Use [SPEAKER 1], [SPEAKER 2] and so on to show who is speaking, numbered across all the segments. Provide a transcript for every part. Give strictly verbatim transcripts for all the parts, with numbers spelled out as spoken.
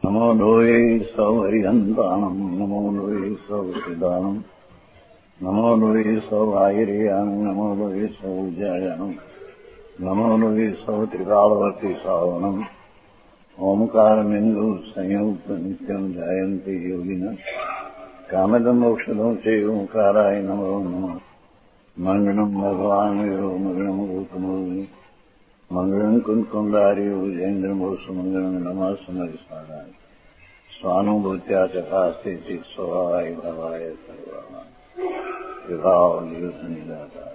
[SPEAKER 1] નમો લોહે સૌહરિહંતાણમ નમો લોહે સૌહૃદાનમ નમો લોહે સૌઆયર્યાણમ નમો લોહે સૌજાયાણમ નમો લોહે સૌત્રિકાળવતી સાવણમ ઓમકારમિંદુ સંયુક્ત નિત્યમ જાયંતિ યોગિના કામદમ મોક્ષદમ છે ઓંકારાય નમો નમઃ મંગળમ ભગવાન વીરો મંગળમ ગૌતમો મંગળમ કુંકુંડાર્યો જૈન્દ્રમોષ મંગળમ નમઃ સમરિસ્વાદાય સ્વાનુભૂત્યા ચકાસ્તે ચિત સ્વભાવાય ભવાય સર્વામાં વિભાવ નિદાતા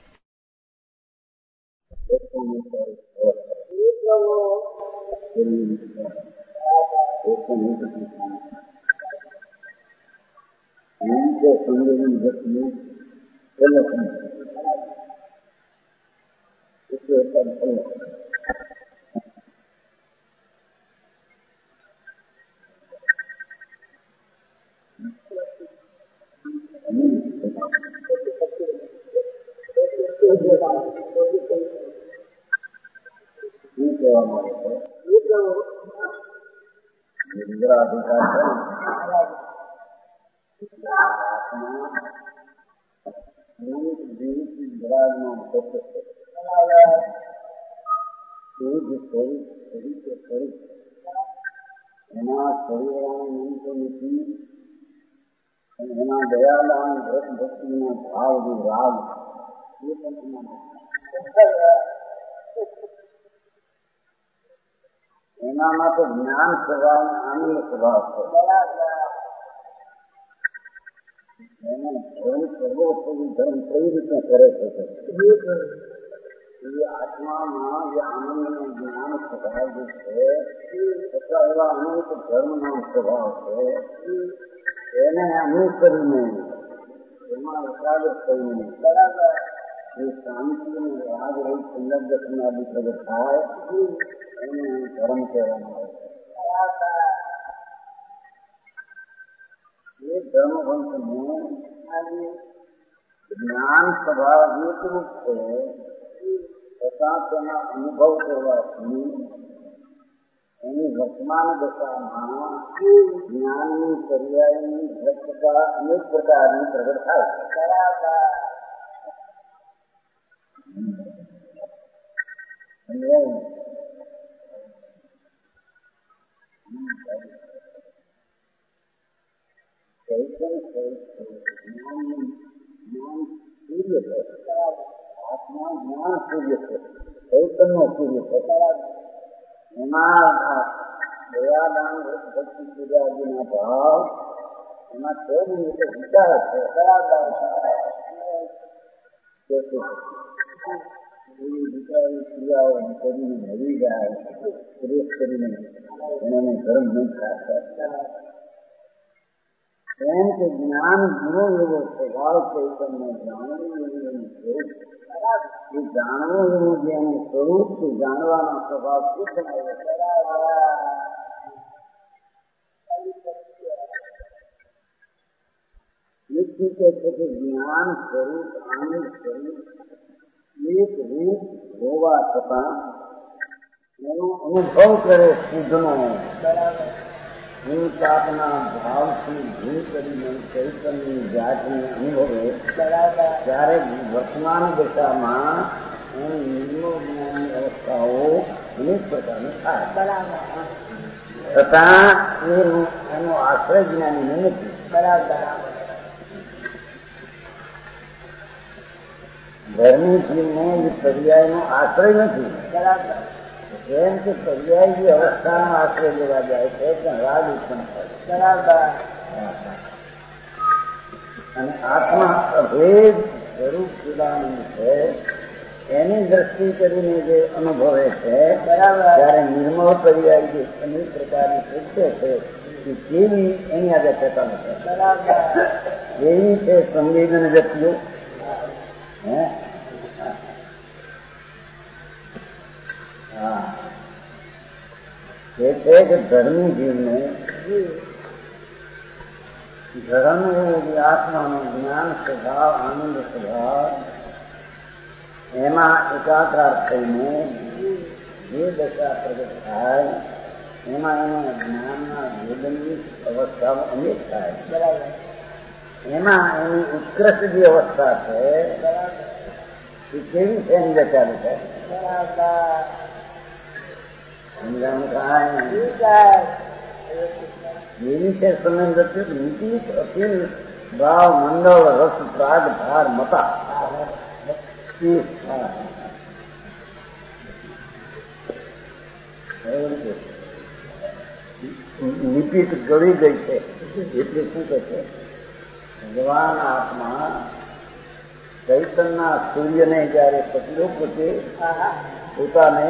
[SPEAKER 1] એના શરીરના નિમિત્તો નથી અને એના દયાદાન વ્રત ભક્તિના ભાવ જે રાગ એ પણ એનામાં તો જ્ઞાન સ્વભાવ આનંદ સ્વભાવ છે. એને ધર્મ સર્વોપરી ધર્મ કઈ રીતે કરે છે એ આત્મામાં જે આનંદનો જ્ઞાન સ્વભાવ જે છે અથવા એવા અનેક ધર્મનો સ્વભાવ છે એને અનુસરીને એમાં એકાગ્ર થઈને બરાબર એ શાંતિ અને રાગ રહિત સંલગ્ન પ્રગટ થાય એને ધર્મ કહેવામાં આવે છે. એ ધર્મવંશને જ્ઞાન સ્વભાવ એકરૂપ છે તથા તેના અનુભવ કરવાથી એની વર્તમાન દશામાં જ્ઞાનની પર્યાયની દ્રષ્ટતા અનેક પ્રકારની પ્રગટ થાય સૂર્ય છે આત્મા જ્ઞાન સૂર્ય છે ચૈતન્ય સૂર્ય છે. એમાં દયાદાન ભક્તિ પૂજા આદિના ભાવ એમાં તે રીતે વિચાર છે વિચારી ક્રિયાઓ કરીને નવી જાય સુરેશ કરીને એને ધર્મ નહીં થાય એમ કે જ્ઞાન ગુનો એવો સ્વભાવ ચૈતન્ય જાણવું એવું સ્વરૂપ એ જાણવું એવું જે એનું સ્વરૂપ છે જાણવાનો સ્વભાવ નિશ્ચિત છે કે જ્ઞાન સ્વરૂપ આનંદ સ્વરૂપ એક રૂપ હોવા છતાં એનો અનુભવ કરે શુદ્ધનો ભૂતાપના ભાવથી ભૂ કરીને ચૈતન્યની જાતને અનુભવે ત્યારે વર્તમાન દશામાં એની નિર્મળ જ્ઞાનની અવસ્થાઓ અનેક પ્રકારની થાય તથા એનો આશ્રય જ્ઞાની નથી. ધર્મી જીવને એ પર્યાયનો આશ્રય નથી એમ કે પર્યાય જે અવસ્થાનો આશ્રય લેવા જાય છે ત્યાં રાગ ઉત્પન્ન થાય અને આત્મા અભેદ સ્વરૂપ જુદાનંદ છે એની દ્રષ્ટિ કરીને જે અનુભવે છે ત્યારે નિર્મળ પર્યાય જે અનેક પ્રકારની સત્ય છે એ કેવી એની આગળ થતા નથી એવી છે સંવેદન વ્યક્તિઓ હે હા એ છે કે ધર્મી જીવને ધર્મ એવું આત્માનું જ્ઞાન સ્વભાવ આનંદ સ્વભાવ એમાં એકાગ્ર થઈને જે દશા પ્રગટ થાય એમાં એના જ્ઞાનના વેદનની અવસ્થાઓ અનેક થાય. બરાબર. એમાં એની ઉત્કૃષ્ટ જે અવસ્થા છે એ કેવી છે એની ચાલુ છે. સમજાણું કાંઈ એવી છે સમય નીતિ અખિલ ભાવ મંડળ રસ પ્રાગ ભાર મતા નિપિત ગળી ગઈ છે એટલે શું કહે છે ભગવાન આત્મા ચૈતનના સૂર્યને જયારે પકડ્યો પોતે પોતાને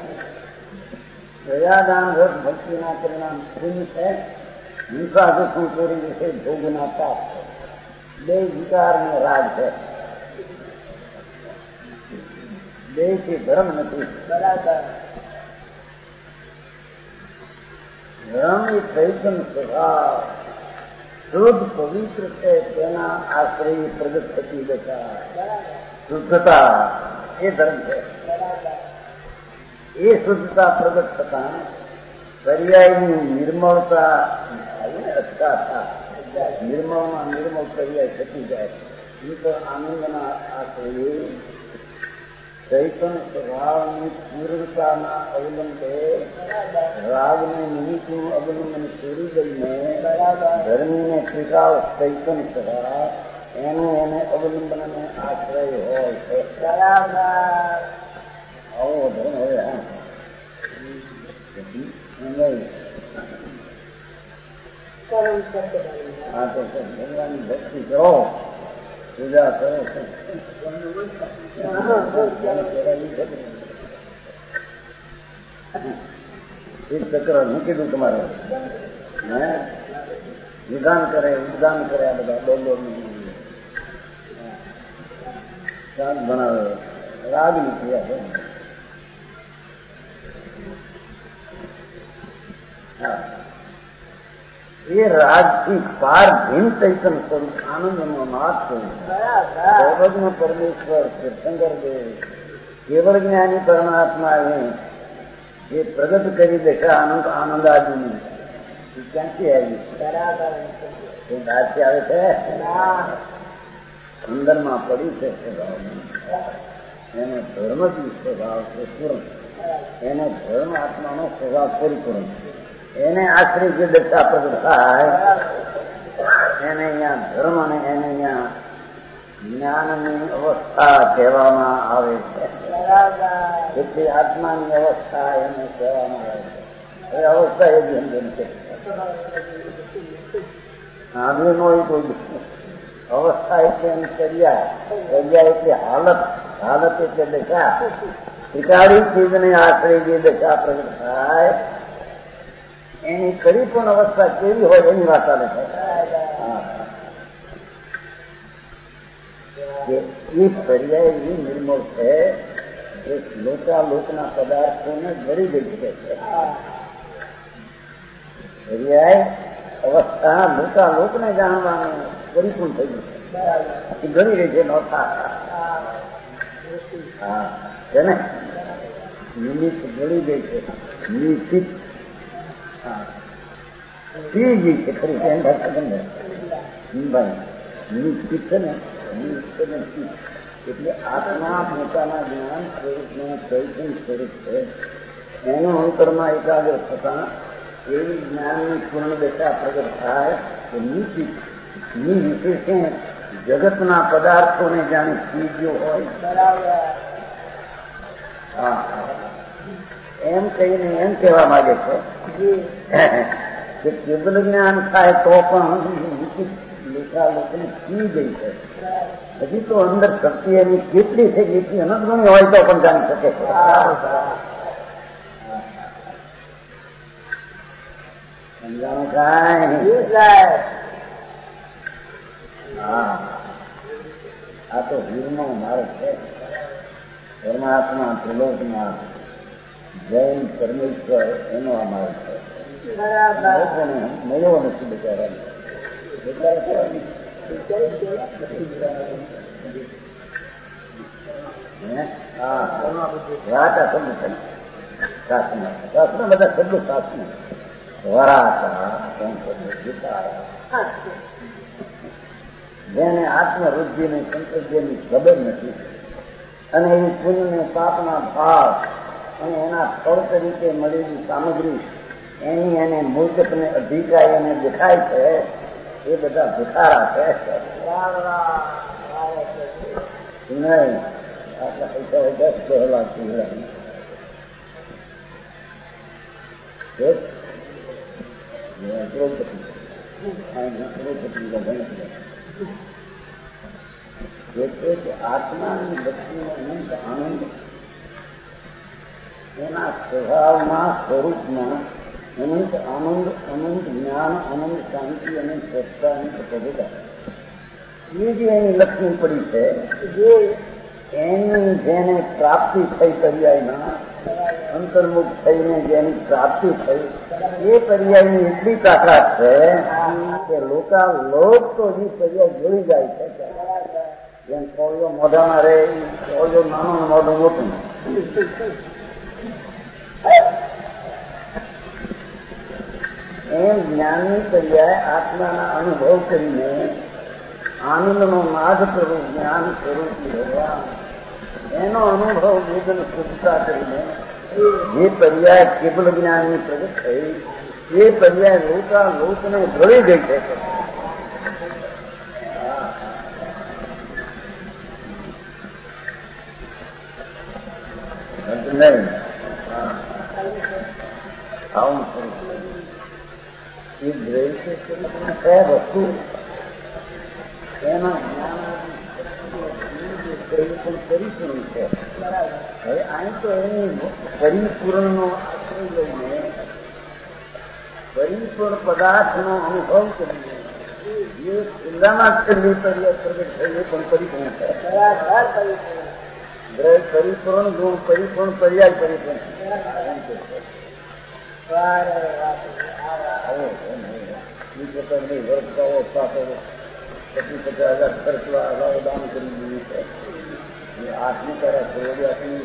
[SPEAKER 1] પ્રયાદાન રસ ભક્તિના પરિણામ શૂન્ય છે હિંસા દુઃખ ચોરી વિશે ભોગના પાપ છે બે વિકારનો રાગ છે બે થી ધર્મ નથી. બરાબર. ધર્મ એ ચૈતન સ્વભાવ શુદ્ધ પવિત્ર છે તેના આશ્રય પ્રગટ થતી દશા શુદ્ધતા એ ધર્મ છે. એ શુદ્ધતા પ્રગટ થતા પર્યાયની નિર્મળતા અટકાતા નિર્મળમાં નિર્મળ પર્યાય થતી જાય એ તો આનંદના આશ્રય ચૈતન સ્વભાવની પૂર્ણતાના અવલંબે રાગને નિમિત્તનું અવલંબન છોડી દઈને ધર્મીને ત્રિકાળ ચૈતન સ્વભાવ એનું એને અવલંબનને આશ્રય હોય છે. આવો ધર્મ હવે હા તો ભગવાનની ભક્તિ કરો પૂજા કરો એક ચક્ર હું કીધું તમારે હે વિધાન કરે ઉદ્ગાન કરે આ બધા બોલો શાંત બનાવે રાગની ક્રિયા છે. એ રાજથી પાર ભીમ ચૈતન સ્વરૂપ આનંદનો નાથ છે. સર્વજ્ઞ પરમેશ્વર તીર્થંકર દેવ કેવળ જ્ઞાની પરમાત્માએ જે પ્રગટ કરી દેખા આનંદ આનંદ આજુની ક્યાંથી આવી બહારથી આવે છે અંદરમાં પડી છે સ્વભાવ એનો ધર્મથી સ્વભાવ છે પૂર્ણ એનો ધર્મ આત્માનો સ્વભાવ પરિપૂર્ણ એને આશ્રય જે દશા પ્રગટ થાય એને અહીંયા ધર્મ અને એને અહીંયા જ્ઞાનની અવસ્થા કહેવામાં આવે છે. એટલે આત્માની અવસ્થા એને કહેવામાં આવે છે. એ અવસ્થા એ જેમ જેમ છે આગળ નો એ કોઈ અવસ્થા એટલે એની ચર્યા ચર્યા એટલે હાલત હાલત એટલે દશા શિકારી ચીજને આશ્રય જે દશા પ્રગટ થાય એની પરિપૂર્ણ અવસ્થા કેવી હોય એની વાત ચાલે છે. એ પર્યાય એવી નિર્મળ છે એ લોકા લોકના પદાર્થોને ગળી ગઈ છે. પર્યાય અવસ્થા લોકા લોકને જાણવાનું પરિપૂર્ણ થઈ ગયું છે. ગણી રહી છે નોથા હા છે ને નિમિત્ત ગળી ગઈ છે નિશ્ચિત પી ગઈ છે ખરી ભાઈ નિશ્ચિત છે ને એટલે આત્મા પોતાના જ્ઞાન સ્વરૂપનું ચૈતન્ય સ્વરૂપ છે એનું અંતરમાં એકાગ્ર થતા એવી જ્ઞાનની પૂર્ણ દશા પ્રગટ થાય કે નિશ્ચિત ની વિશેષે જગતના પદાર્થોને જાણે ચીજો હોય હા એમ કહીને એમ કહેવા માંગે છે કે કેવલ જ્ઞાન થાય તો પણ લેખા લોકોને પી ગઈ છે. હજી તો અંદર શક્તિ એની કેટલી છે કેટલી અનંત ગણી હોય તો પણ જાણી શકે છે. સમજાણું કાંઈ હા આ તો વીરનો માર્ગ છે. પરમાત્મા ત્રિલોકમાં જૈન પરમેશ્વર એનો આ માર્ગ છે. મળ્યો નથી બિચારા વાત આ સમજ શાસના શાસ્ત્ર બધા શબ્દો શાસન વરાતા ગીતા જેને આત્મવૃદ્ધિની સંતોષની ખબર નથી અને એ પુણ્ય પાપના ભાવ અને એના ફળ તરીકે મળેલી સામગ્રી એની એને મૂર્ખને અધિકારી અને દેખાય છે એ બધા ભિખારા છે નહીં આટલા પૈસા દસ કહેલા આત્માની ભક્તિનો અનંત આનંદ એના સ્વભાવમાં સ્વરૂપમાં અનંત આનંદ અનંત જ્ઞાન અનંત શાંતિ અને શ્રદ્ધા અને પ્રભુતા એ જે એની લક્ષ્મી પડી છે જે એની જેને પ્રાપ્તિ થઈ પર્યાયમાં અંતર્મુખ થઈને જેની પ્રાપ્તિ થઈ એ પર્યાયની એટલી તાકાત છે કે લોકા લોક તો જે પર્યાય જોઈ જાય છે જેમ કોળિયો મોઢામાં રહે કોળિયો નાનું મોઢું મોટું એમ જ્ઞાનની પર્યાય આત્માના અનુભવ કરીને આનંદનો નાદ સ્વરૂપ જ્ઞાન સ્વરૂપ ભગવાન એનો અનુભવ વેદન શુદ્ધતા કરીને જે પર્યાય કેવલ જ્ઞાનની પ્રગટ થઈ એ પર્યાય લોકા લોકને ભળી ગઈ છે નહીં આવું એ દ્રવ્ય કયા વસ્તુ એના જ્ઞાન પરિપૂર્ણ છે હવે અહીં તો એની પરિપૂર્ણનો આશ્રય લઈને પરિપૂર્ણ પદાર્થનો અનુભવ કરીને જે ખુલ્લામાં છેલ્લી પર્યાય પ્રગટ થઈ એ પણ પરિપૂર્ણ છે દ્રવ્ય પરિપૂર્ણ ગુણ પરિપૂર્ણ પર્યાય પરિપૂર્ણ વર્તાવો પાકો પચીસ પચાસ હજાર ખર્ચવા અગાઉ દાન કરી દીધું છે એ આઠમી તારા છોડી આપણી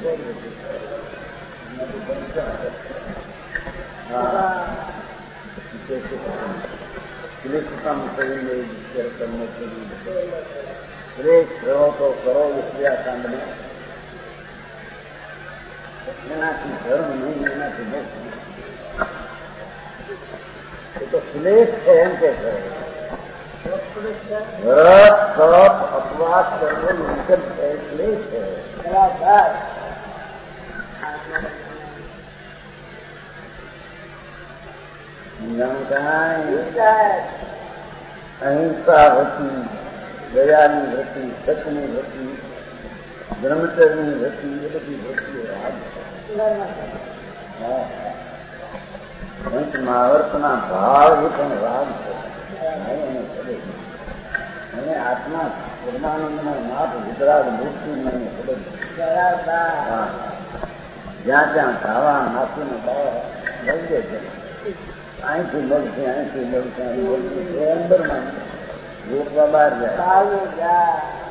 [SPEAKER 1] શ્રેષ્ઠતામ કરીને કર્મ કરી શ્રેષ્ઠ રહો તો કરો વિશ્વ્યાકાંડમાં એનાથી ધર્મ નહીં એનાથી મોક્ષ એ તો શ્લેષ છે એમ કે છે વ્રત તપ અપવાસ કરવો નિકટ છે શ્લેષ છે અહિંસા વૃત્તિ દયાની વૃત્તિ સચની વૃત્તિ બ્રહ્મચર્યની વૃત્તિ એ બધી વૃત્તિઓ રાગ છે મહાવર્તના ભાવ એ પણ રાગ છે અને આત્મા પૂર્ણાનંદના નાથ વિતરાગ મૂર્તિ મને ખબર જ્યાં ત્યાં ખાવા નાખીને બાવા મળે છે અહીંથી મળશે અહીંથી મળશે એ અંદરમાં રોકવા બહાર જાય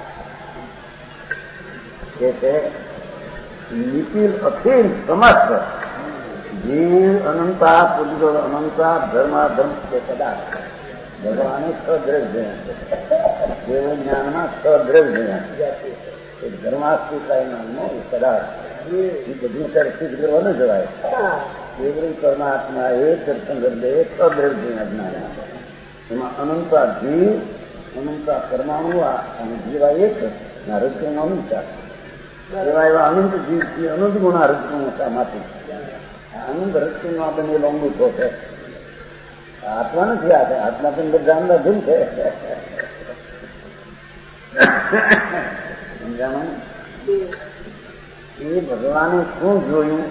[SPEAKER 1] કે છે નિખિલ અખિલ સમસ્ત જીવ અનંતા પુરુષો અનંતા ધર્માધર્મ કે પદાર્થ ભગવાને સદ્રવ જયા છે દેવ જ્ઞાનમાં સદ્રવ જયા એ ધર્માસ્તિકાય નામનો એ પદાર્થ એ બધું ત્યારે સિદ્ધ કરવા ન જવાય કેવળી પરમાત્મા એ તીર્થંકર એ સદ્રવ જયા જ્ઞાન એમાં અનંતા જીવ અનંતા પરમાણુ અને જીવા એક રજગુણો અનંતા એવા એવા અનંત જીવથી અનંત ગુણા રજગુણોમાંથી આનંદ રજગુણો આપણને લોંગુઠો છે આત્મા નથી આ આત્મા તો જાણના ભૂલ છે સમજાણું એ ભગવાને શું જોયું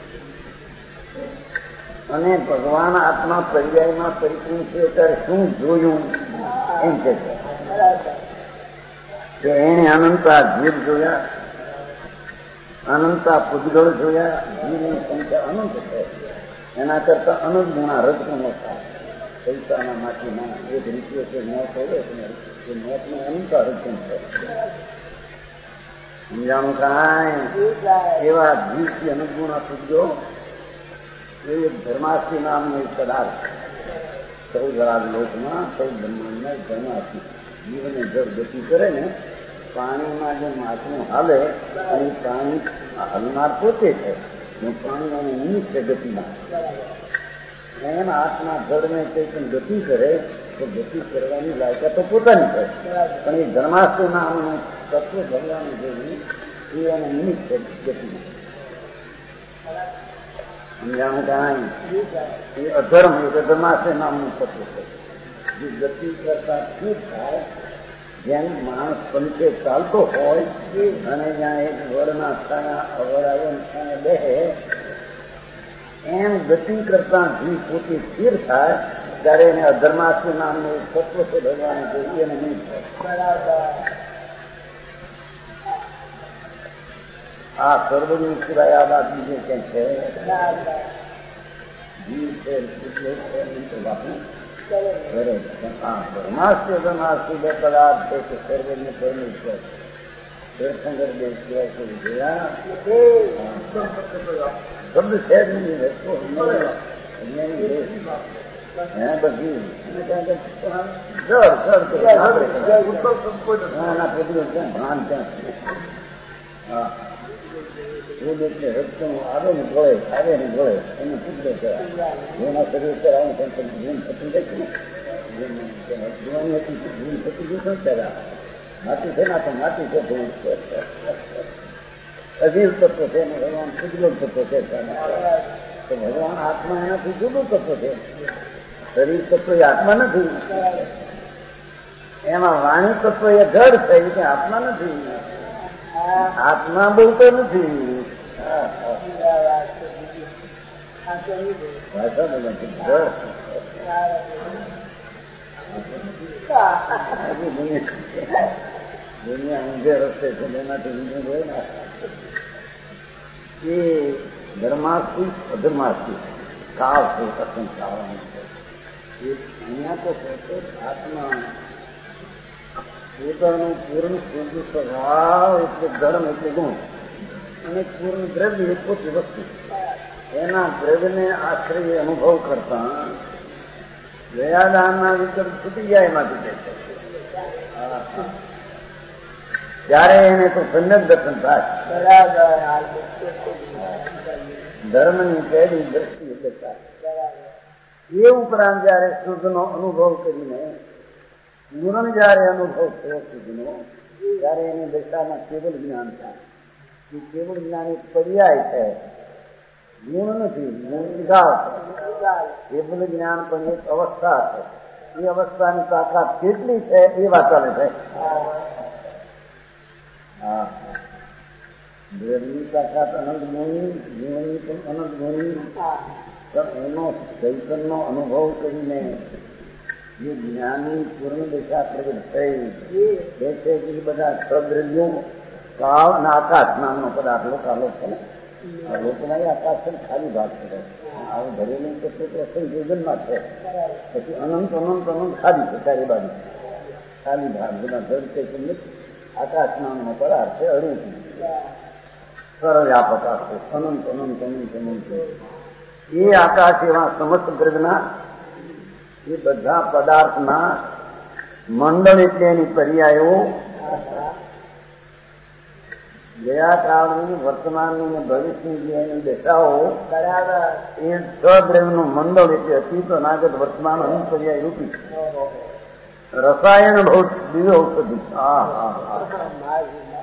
[SPEAKER 1] અને ભગવાન આત્મા પર્યાયમાં પરિપૂર્ણ છે ત્યારે શું જોયું એમ કે છે એને અનંતા જીવ જોયા અનંતા પૂજગળ જોયા જીવની સંખ્યા અનંત છે એના કરતા અનંત ગુણા રજગુણો થાય પૈસાના માટીમાં એક રૂપિયો છે મોત હોય એ મોતનો અનંતા રજગુણ છે સમજાણું કાંઈ એવા જીવથી અનુગુણા પૂજ્યો એ ધર્માસ્તી નામનો એક પદાર્થ ચૌદ રાગ લોકમાં ચૌદ બ્રહ્માંડમાં ધર્માસ્તી જીવને જળ ગતિ કરે ને પાણીમાં જે માછલું હાલે અને પાણી હલનાર પોતે છે પાણીમાં નિમિત્ત છે ગતિમાં એમ આત્મા જળને કઈ પણ ગતિ કરે તો ગતિ કરવાની લાયકા તો પોતાની છે પણ એ ધર્માસ્તુ નામનું તત્વ ભગવાન જેવું એ એને નિમિત્ત છે ગતિમાં સમજાણું કાંઈ એ અધર્મ એટલે ધર્માસ્તુ નામનું તત્વ છે જે ગતિ કરતા શું થાય જેમ માણસ પંચે ચાલતો હોય અને જ્યાં એક વડના સ્થાને અવરાયો સ્થાને બેહે એમ ગતિ કરતા જીવ પોતે સ્થિર થાય ત્યારે એને અધર્માસ્તુ નામનું તત્વ છે ભગવાન જોઈએ એને નહીં થાય. આ સર્વની સિવાય આ વાત બીજે ક્યાં છે જીવ છે બાપુ કરે હા ધર્માસ્તુ ધર્માસ્તુ બે પદાર્થ છે કે સર્વને પરમેશ્વર તીર્થંકર બે સિવાય કોઈ જોયા શબ્દ છે જ નહીં રસ્તો બધી જળ જળ ભાન ત્યાં હા એટલે રસ્તો આવે ને ગોળે આવે ને ગોળે એને પૂછે છે એના શરીર પર આવું પણ જીવન થતું જાય છે જીવન થતું ગયું છે માટી છે ના તો માટી છે ભૂલ છે અજીવ તત્વ છે ને ભગવાન શુદ્ધ તત્વ છે તો ભગવાન આત્મા એનાથી જુદું તત્વ છે શરીર તત્વ એ આત્મા નથી એમાં વાણી તત્વ એ જડ છે કે આત્મા નથી આત્મા બોલતો નથી ભાષા નથી દુનિયા ઊંધે રસ્તે છે એનાથી ઊંધું હોય ને એ ધર્માસ્તી અધર્માસ્તી કાળ છે કથન કાળવાનું છે એ અહીંયા તો છે આત્મા પોતાનું પૂર્ણ શુદ્ધ સ્વભાવ એટલે ધર્મ એટલે ગુણ અને પૂર્ણ દ્રવ્ય એ પોતી વસ્તુ એના દ્રવ્યને આશ્રય અનુભવ કરતા દયાદાનના વિકલ્પ છૂટી જાય એમાંથી જાય છે ત્યારે એને તો સમ્યક દર્શન થાય ધર્મની પહેલી દ્રષ્ટિ એટલે થાય એ ઉપરાંત જયારે શુદ્ધનો અનુભવ કરીને પૂર્ણ જયારે અનુભવ થયો શુદ્ધનો ત્યારે એની દશામાં કેવલ જ્ઞાન થાય એ કેવળ જ્ઞાન એક પર્યાય છે ગુણ નથી ગુણ વિધાવ છે કેવલ જ્ઞાન પણ એક અવસ્થા છે એ અવસ્થાની તાકાત કેટલી છે એ વાત ચાલે છે હા દ્રવ્યની તાકાત અનંત ગુણી ગુણની પણ અનંત ગુણી પણ એનો ચૈતનનો અનુભવ કરીને જે જ્ઞાની પૂર્ણ દશા પ્રગટ થઈ એ છે કે બધા સદ્રવ્યો કાળ અને આકાશ નામનો પદાર્થ લોકાલોક છે ને લોકોના આકાશ છે ખાલી ભાગ છે આવું ભરેલું તો અસંખ્ય જન્મમાં છે પછી અનંત અનંત અનંત ખાલી છે ચારે બાજુ ખાલી ભાગ બધા જળ છે કે નથી આકાશ નામનો પદાર્થ છે અડું સરળ આ પ્રકાર છે અનંત અનંત અનંત અનંત એ આકાશ એવા સમસ્ત ગ્રહના એ બધા પદાર્થના મંડળ એટલે એની પર્યાયો ગયા કાળની વર્તમાનની ને ભવિષ્યની જે એની દશાઓ એ સદ્રવ્યનું મંડળ એટલે અતીત અનાગત વર્તમાન અનુપર્યાય પર્યાય રૂપી રસાયણ બહુ દિવ્ય ઔષધિ હા હા હા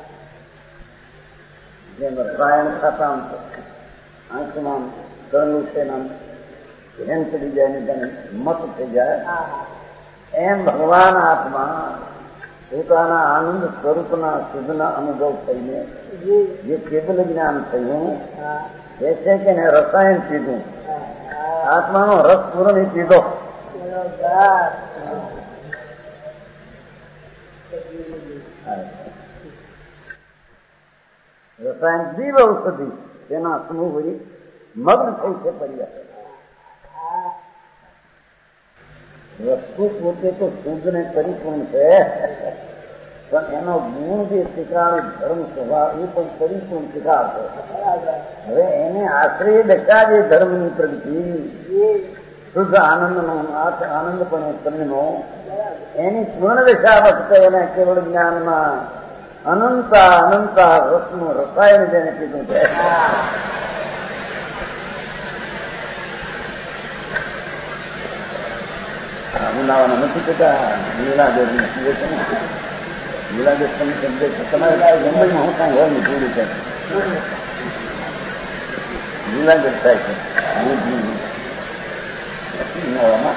[SPEAKER 1] જેમ રસાયણ ખાતા આંખમાં કરલું છે નામ ધ્યાન ચડી જાય ને તેને મત થઈ જાય એમ ભગવાન આત્મા પોતાના આનંદ સ્વરૂપના શુદ્ધના અનુભવ થઈને જે કેવલ જ્ઞાન થયું એ છે કે ને રસાયણ પીધું આત્માનો રસ પૂર્ણ પીધો રસાયણ જીવ ઔષધિ તેના સમૂહ મગ્ન થઈ છે પર્યાય વસ્તુ પોતે તો શુદ્ધ ને પરિપૂર્ણ છે પણ એનો ગુણ જે શીખાવે ધર્મ સ્વભાવ એ પણ પરિપૂર્ણ શીખાવતો. હવે એને આશ્રય દશા જે ધર્મની પ્રગતિ શુદ્ધ આનંદનો આનંદ પણ તમને એની પૂર્ણ દશા વખતે એને કેવળ જ્ઞાનમાં અનંતા અનંતા રસનું રસાયણ જેને કીધું છે. ઉનાળામાં નથી કહેતા લીલાદેવ લીલાદેવ તમે સમજે છે. તમારે મુંબઈમાં હું કાંઈ હોય ને પૂરું છે લીલાદેવ થાય છે ઉનાળામાં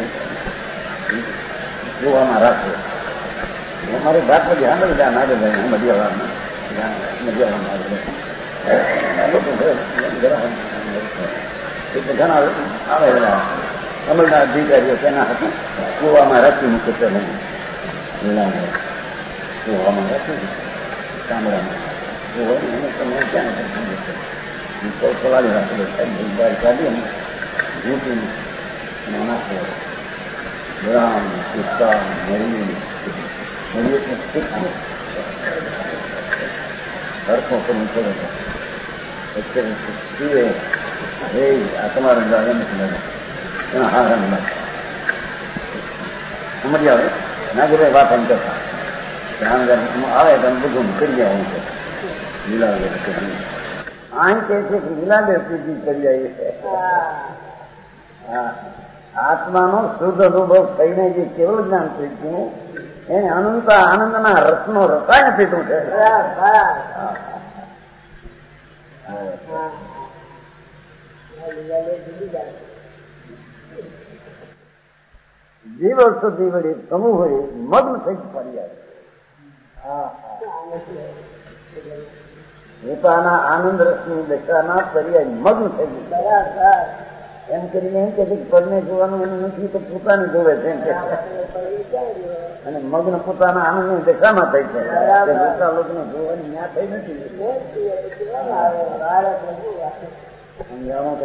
[SPEAKER 1] જોવામાં રાખો. અમારે વાત બધી આંદર ધ્યાન આવે ભાઈ મધ્યવાળામાં મધ્યવાળામાં ઘણા આવેલા અમલના અધિકારીઓ તેના હતા કુવામાં રાખી મૂકે છે કુવામાં રાખી ગામડામાં એને તમે ક્યાં પલાળી રાખેલો બહાર કાઢીએ ને રૂટીને નાખો ગ્રામ પિસ્તા મરી હરખો કરવું પડે અત્યારે એ આ તમારા ગાળે નથી એના હારા સમજી આવે નાગરે વાત એમ કરતા આવે તો બધું કરી જાય એમ છે લીલાદેવ કરી આમ કે છે કે લીલાદેવ સુધી કરી જાય છે. આત્માનો શુદ્ધ અનુભવ થઈને જે કેવળ જ્ઞાન થઈ ગયું એને અનંત આનંદના રસનો રસાયણ પીધું છે. જીવ સુધી વળી સમૂહ હોય મગ્ન થઈ ફરી આવે પોતાના આનંદ રસની દશાના પર્યાય મગ્ન થઈ ગયું. એમ કરીને એમ કે પરને જોવાનું એનું નથી તો પોતાની જોવે છે અને મગ્ન પોતાના આનંદની દશામાં થઈ છે. મોટા લોકોને જોવાની ન્યા થઈ નથી. સમજાવું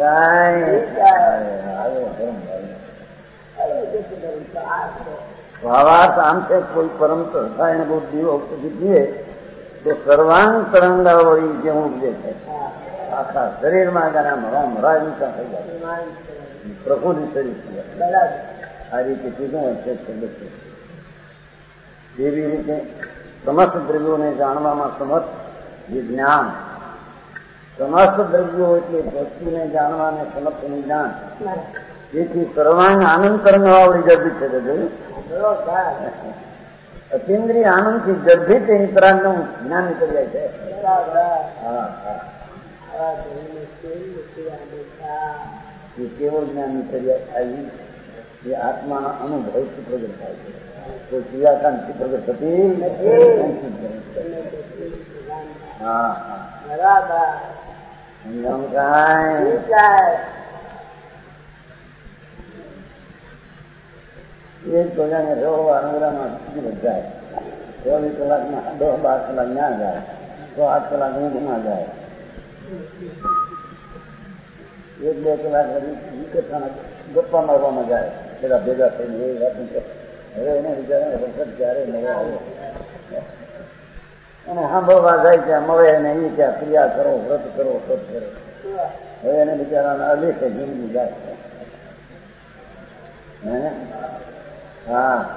[SPEAKER 1] ભાવાર્થ આમ છે કોઈ પરમ સંસ્થા એને બહુ દીવો સુધી પીએ તો સર્વાંગ તરંગાવળી જેવું ઉપજે છે. આખા શરીરમાં મરા મરા ઊંચા થઈ જાય પ્રકૃતિ શરીર આ રીતે કીધું હોય છે. એવી રીતે સમસ્ત દ્રવ્યોને જાણવામાં સમર્થ જે જ્ઞાન સમસ્ત દ્રવ્યો એટલે વસ્તુને જાણવાને સમર્થ જ્ઞાન જેથી સર્વાંગ આનંદ તરંગાવળી ગર્ભિત છે. અતિન્દ્રિય આનંદથી ગર્ભિત એની તરંગનું જ્ઞાન નીકળી જાય છે. હા હા એ કેવળ જ્ઞાન નીકળી આવી એ આત્માના અનુભવથી પ્રગટ થાય છે. કોઈ ક્રિયાકાંતથી પ્રગટ થતી હા હા બરાબર સમજાવું કાંઈ એક પ્રજાને રહો આંગળામાં જાય ચોવીસ કલાકમાં દસ બાર કલાક ના જાય તો આઠ કલાક ઊંઘમાં જાય. એક બે કલાક કથાના ગપ્પા મારવામાં જાય બધા ભેગા થઈને એ વાત હવે એને વિચારે વખત ક્યારે મળે આવ્યો અને સાંભળવા જાય ત્યાં મળે અને એ ત્યાં ક્રિયા કરો વ્રત કરો વ્રત કરો. હવે એને બિચારાના અલેખે જિંદગી જાય. હા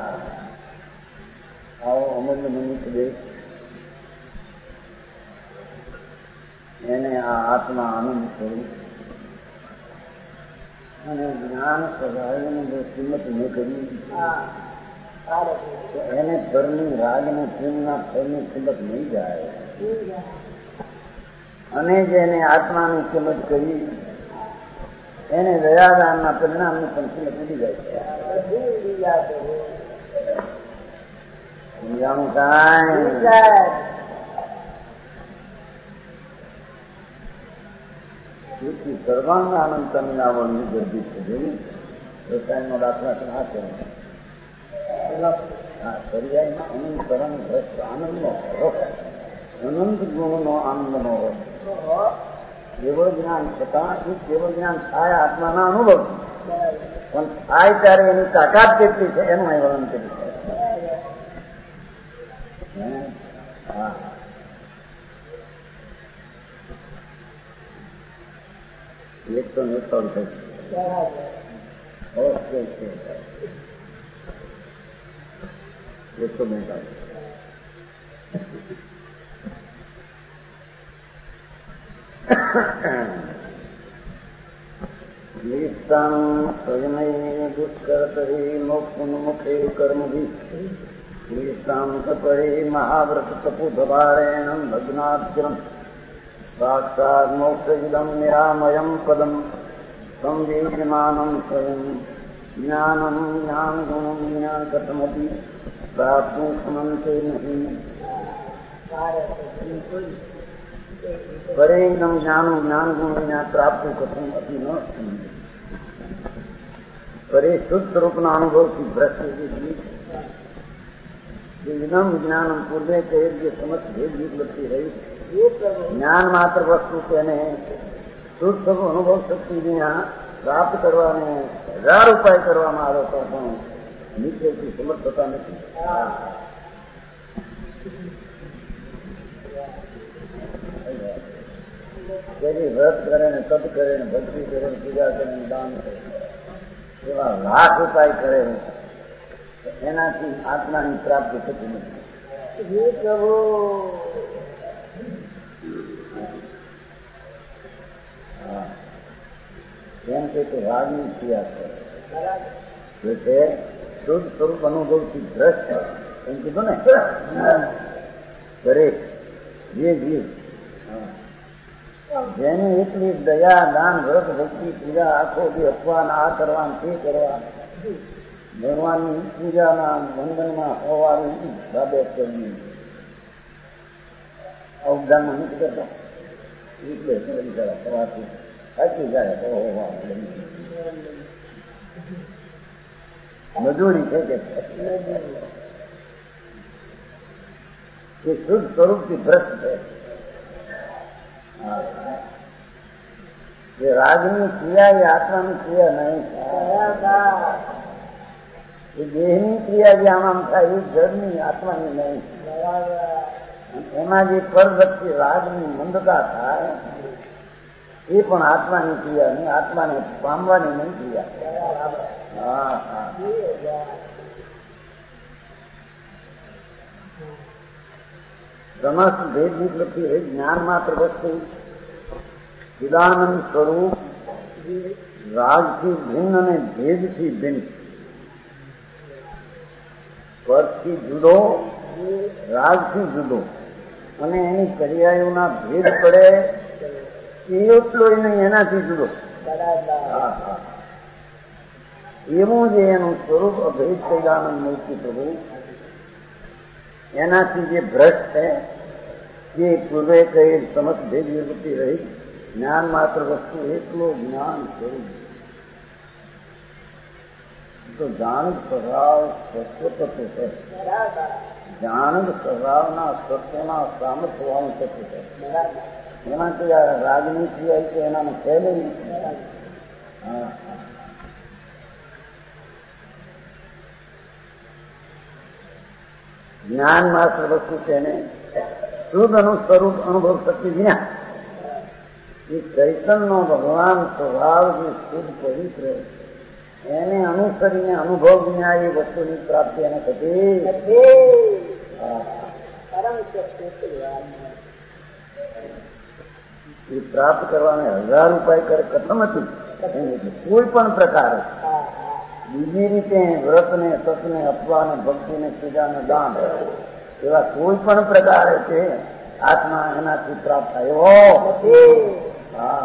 [SPEAKER 1] આવો અમૂલ્ય મનુષ્ય દેશ એને આ આત્મા આનંદ કર્યું અને જ્ઞાન સ્વભાવની જો કિંમત ન કરી તો એને ફળની રાગને પૂર્ણના ફળની કિંમત નહીં જાય. અને જેને આત્માની કિંમત કરી એને દયાદાનના પરિણામની પણ કિંમત ઉડી જાય છે. સમજાણું કાંઈ સર્વાંગ આનંદ તરંગાવળની ગર્ભિત છે. રસાયણનો દાખલા પણ આ કરે હા પર્યાયમાં અનંત તરંગ રસ આનંદનો રસ અનંત ગુણનો આનંદનો રસ કેવળ જ્ઞાન છતાં એ કેવળ જ્ઞાન થાય આત્માના અનુભવ પણ થાય ત્યારે એની તાકાત કેટલી છે એનું અહીં વર્ણન કર્યું છે. હા એક તો નિષ્ફળ થયું એકસો બેતાલીસ નિષ્ઠાનું સ્વયમય દુષ્કર્તરી મોક્ષુન્મુખે કર્મભી નિષ્ઠામ તપરે મહાવ્રત તપુધભારેણ ભગ્નાદ્યમ સાક્ષાત મોક્ષિદમ નિરામયમ પદમ સંવેદ્યમાનમ સ્વયં જ્ઞાનમ જ્ઞાન ગુણમ જ્ઞાન કથમપી પ્રાપ્તું સમંતે નહીં પરેણમ જ્ઞાનો જ્ઞાન ગુણ જ્ઞાન પ્રાપ્ત કથમ અતિ ન પરે શુદ્ધ સ્વરૂપના અનુભવથી ભ્રષ્ટ વિજ્ઞાન જ્ઞાન પૂર્વે કહે જે સમસ્ત ભેદ વિપલબ્ધિ રહી જ્ઞાન માત્ર વસ્તુ તેને શુદ્ધ અનુભવ શક્તિ વિના પ્રાપ્ત કરવાને હજાર ઉપાય કરવામાં આવે તો પણ નીચેથી સમર્થ થતા નથી. જેથી વ્રત કરે ને તપ કરે ને ભક્તિ કરે ને પૂજા કરે ને દાન કરે એવા લાખ ઉપાય કરે એનાથી આત્માની પ્રાપ્તિ થતી નથી. એમ કે રાગની ક્રિયા કરે તે શુદ્ધ સ્વરૂપ અનુભવથી ભ્રષ્ટ એમ કીધું ને દરેક જે જીવ જેને એટલી દયા દાન વ્રત ભક્તિ પૂજા આખો જે અપવાન આ કરવા તે કરવા ભગવાનની પૂજાના બંધનમાં હોવાનું બાબે કરવી અવદાનમાં નથી કરતા એટલે બિચારા સવારથી થાકી જાય તો મજૂરી છે કે શુદ્ધ સ્વરૂપથી ભ્રષ્ટ છે. રાગની ક્રિયા એ આત્માની ક્રિયા નહીં, એ દેહની ક્રિયા જે આમ આમ થાય એ જળની આત્માની નહીં. એમાં જે પરવૃત્તિ રાગની મંદતા થાય એ પણ આત્માની ક્રિયા નહીં, આત્માને પામવાની નહીં ક્રિયા. હા હા સમસ્ત ભેદ વિપલબ્ધિ રહી જ્ઞાન માત્ર વસ્તુ ચિદાનંદ સ્વરૂપ રાગથી ભિન્ન અને ભેદથી ભિન્ન પરથી જુદો રાગથી જુદો અને એની પર્યાયોના ભેદ પડે એટલો નહીં એનાથી જુદો. એવું જે એનું સ્વરૂપ અભેદ ચિદાનંદ મૂર્તિ સ્વરૂપ એનાથી જે ભ્રષ્ટ છે જે પૂર્વે કહી સમસ્ત ભેદ વિવૃત્તિ રહી જ્ઞાન માત્ર વસ્તુ એટલો જ્ઞાન સ્વરૂપ તો જાણક સ્વભાવ સત્વ તત્વ છે. જાણક સ્વભાવના સત્વના સામર્થ્ય હોવાનું તત્વ છે. એમાંથી આ રાગની ક્રિયા છે એનામાં છે નહીં. હા જ્ઞાન માત્ર વસ્તુ છે ને શુદ્ધ અનુ સ્વરૂપ અનુભવ શક્તિ વિના એ ચૈતનનો ભગવાન સ્વભાવ જે શુદ્ધ પવિત્ર એને અનુસરીને અનુભવ વિના એ વસ્તુની પ્રાપ્તિ એને થતી એ પ્રાપ્ત કરવાને હજાર ઉપાય કરે કથમ હતી કોઈ પણ પ્રકારે બીજી રીતે વ્રતને તપને અપવાને ભક્તિને પૂજાને દાન એવા કોઈ પણ પ્રકારે છે આત્મા એનાથી પ્રાપ્ત થયો. હા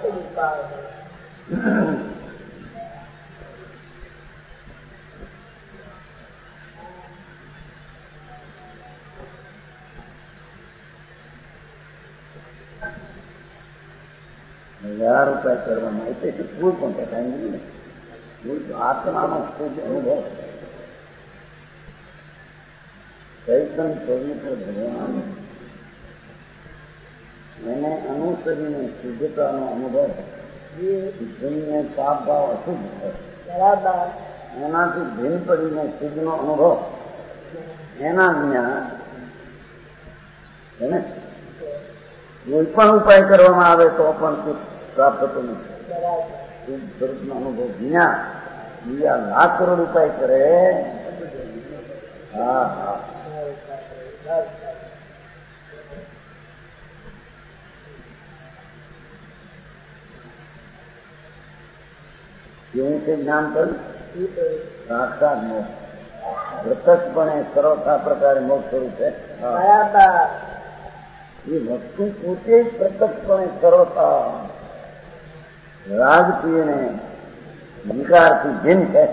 [SPEAKER 1] હજાર ઉપાય કરવામાં એટલે કોઈ પણ પ્રકાર નહીં. આત્માનો શુદ્ધ અનુભવ ચૈતન પવિત્ર ભગવાન એને અનુસરીને શુદ્ધતાનો અનુભવ પુણ્ય પાપ ભાવ અશુદ્ધ થાય એનાથી ભીન પડીને શુદ્ધનો અનુભવ એના જ્ઞાન है ને કોઈ પણ ઉપાય કરવામાં આવે તો પણ સુખ પ્રાપ્ત થતું નથી. સુખ સ્વરૂપનો અનુભવ વિના બીજા લાખ કરોડ ઉપાય કરે. હા હા કેવું છે જ્ઞાન પણ સાક્ષાત મોક્ષ પ્રત્યક્ષપણે સરળતા પ્રકારે મોક્ષ સ્વરૂપ છે. એ વસ્તુ પોતે જ પ્રત્યક્ષપણે સરળતા રાજકીયને વિકારથી ભિન્ન છે.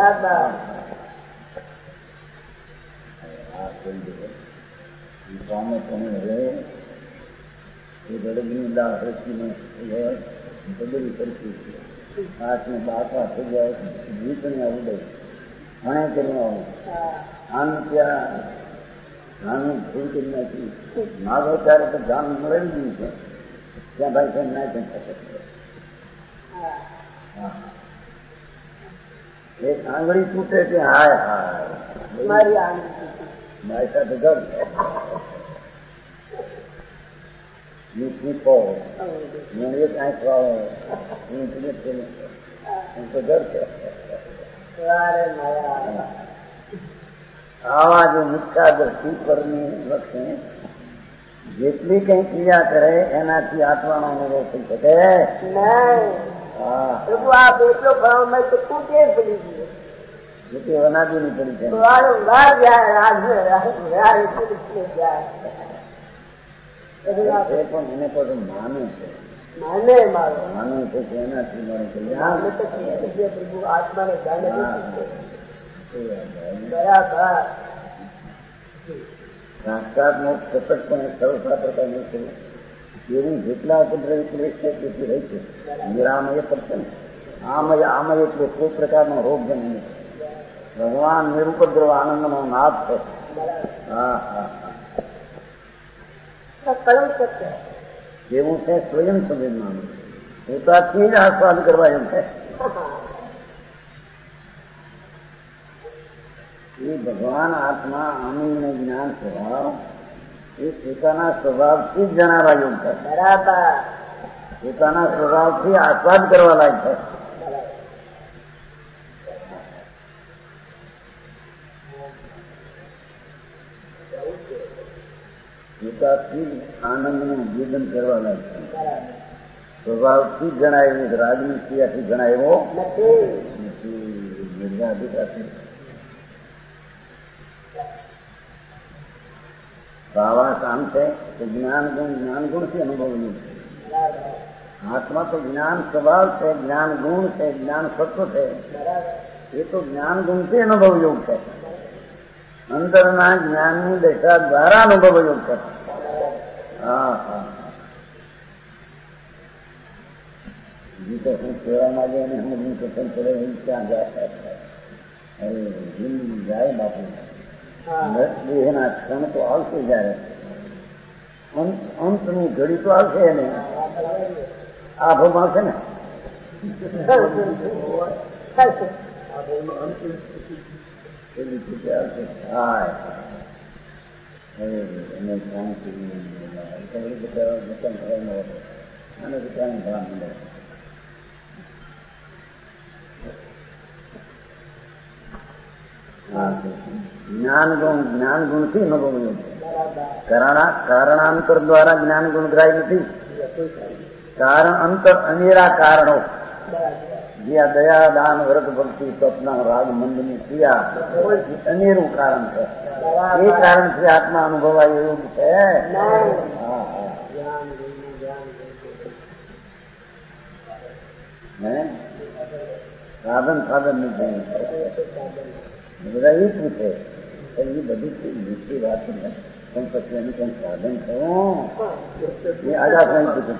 [SPEAKER 1] સ્વામી પણ હવે એ ગડબની દાળ રચીને બદલી કરતી હાથને બાપા થઈ જાય જીતને ઉડે ઘણે કરીને આવું આનું ત્યાં નાનું ભૂલ કરી નાખી મારો ત્યારે તો જાન મળેલી ગયું છે ત્યાં ભાઈ કેમ ના કેમ થશે. એક આંગળી તૂટે કે હાય હાય મારી મારી સાથે ઘર નીકળી કહો એક આંખ વાળો હું તો ઘર છે. આવા જો મિથ્યા દ્રષ્ટિ પરની વખતે જેટલી કઈ ક્રિયા કરે એનાથી આત્માનો અનુભવ થઈ શકે જેથી અનાદિની પડી છે. પણ એને પણ માને છે માને માને છે કે એનાથી મળે છે આત્માને જાણે બરાબર. સાક્ષાત મોક્ષ સતતપણે સરળતા પ્રકારની છે એવું જેટલા ઉપદ્રવી ક્લેશ છે તેથી રહી છે. નિરામય પડશે ને આમય આમય એટલે કોઈ પ્રકારનો રોગ જન્મ નથી. ભગવાન નિરુપદ્રવ આનંદનો નાદ છે. હા હા એવું છે સ્વયં સંવેદના પોતાથી જ આસ્વાદ કરવા એમ છે. એ ભગવાન આત્મા આનંદ જ્ઞાન સ્વભાવ એ પોતાના સ્વભાવથી જ જણાવવા યોગ છે. બરાબર પોતાના સ્વભાવથી આસ્વાદ કરવા લાયક છે. પોતાથી આનંદનું ભેદન કરવા લાયક છે. સ્વભાવથી જ જણાય રાજનીતિથી જણાવ્યો નથી. બાવા કામ છે તો જ્ઞાન ગુણ જ્ઞાન ગુણથી અનુભવવું છે. આત્મા તો જ્ઞાન સ્વભાવ છે, જ્ઞાન ગુણ છે, જ્ઞાન સત્વ છે. એ તો જ્ઞાન ગુણથી અનુભવ યોગ છે. અંદરના જ્ઞાનની દશા દ્વારા અનુભવ યોગ છે. હા હા તો હું કહેવા માંગે અને હું પસંદ કરે ક્યાં જાય જાય બાપુ દેહના ક્ષણ તો આવશે જાય અંતની ઘડી તો આવશે ને આભમ આવશે ને હા એને શાંતિ અને પોતાનું ભાન મળે. જ્ઞાન ગુણ જ્ઞાન ગુણથી અનુભવ્યું છે. કારણાંતર દ્વારા જ્ઞાન ગુણ ગ્રાહ્ય નથી. કારણ અંતર અનેરા કારણો જે આ દયા દાન વ્રત ભક્તિ સ્વપ્ન રાગ મંદની ક્રિયા અનેરું કારણ છે. એ કારણથી આત્મા અનુભવાય એવું છે. સાધન સાધન નથી બધા એ પૂછે એ બધી નીચી વાત ને પણ પછી એનું કઈ સાધન થયું એ આજા કઈ પૂછે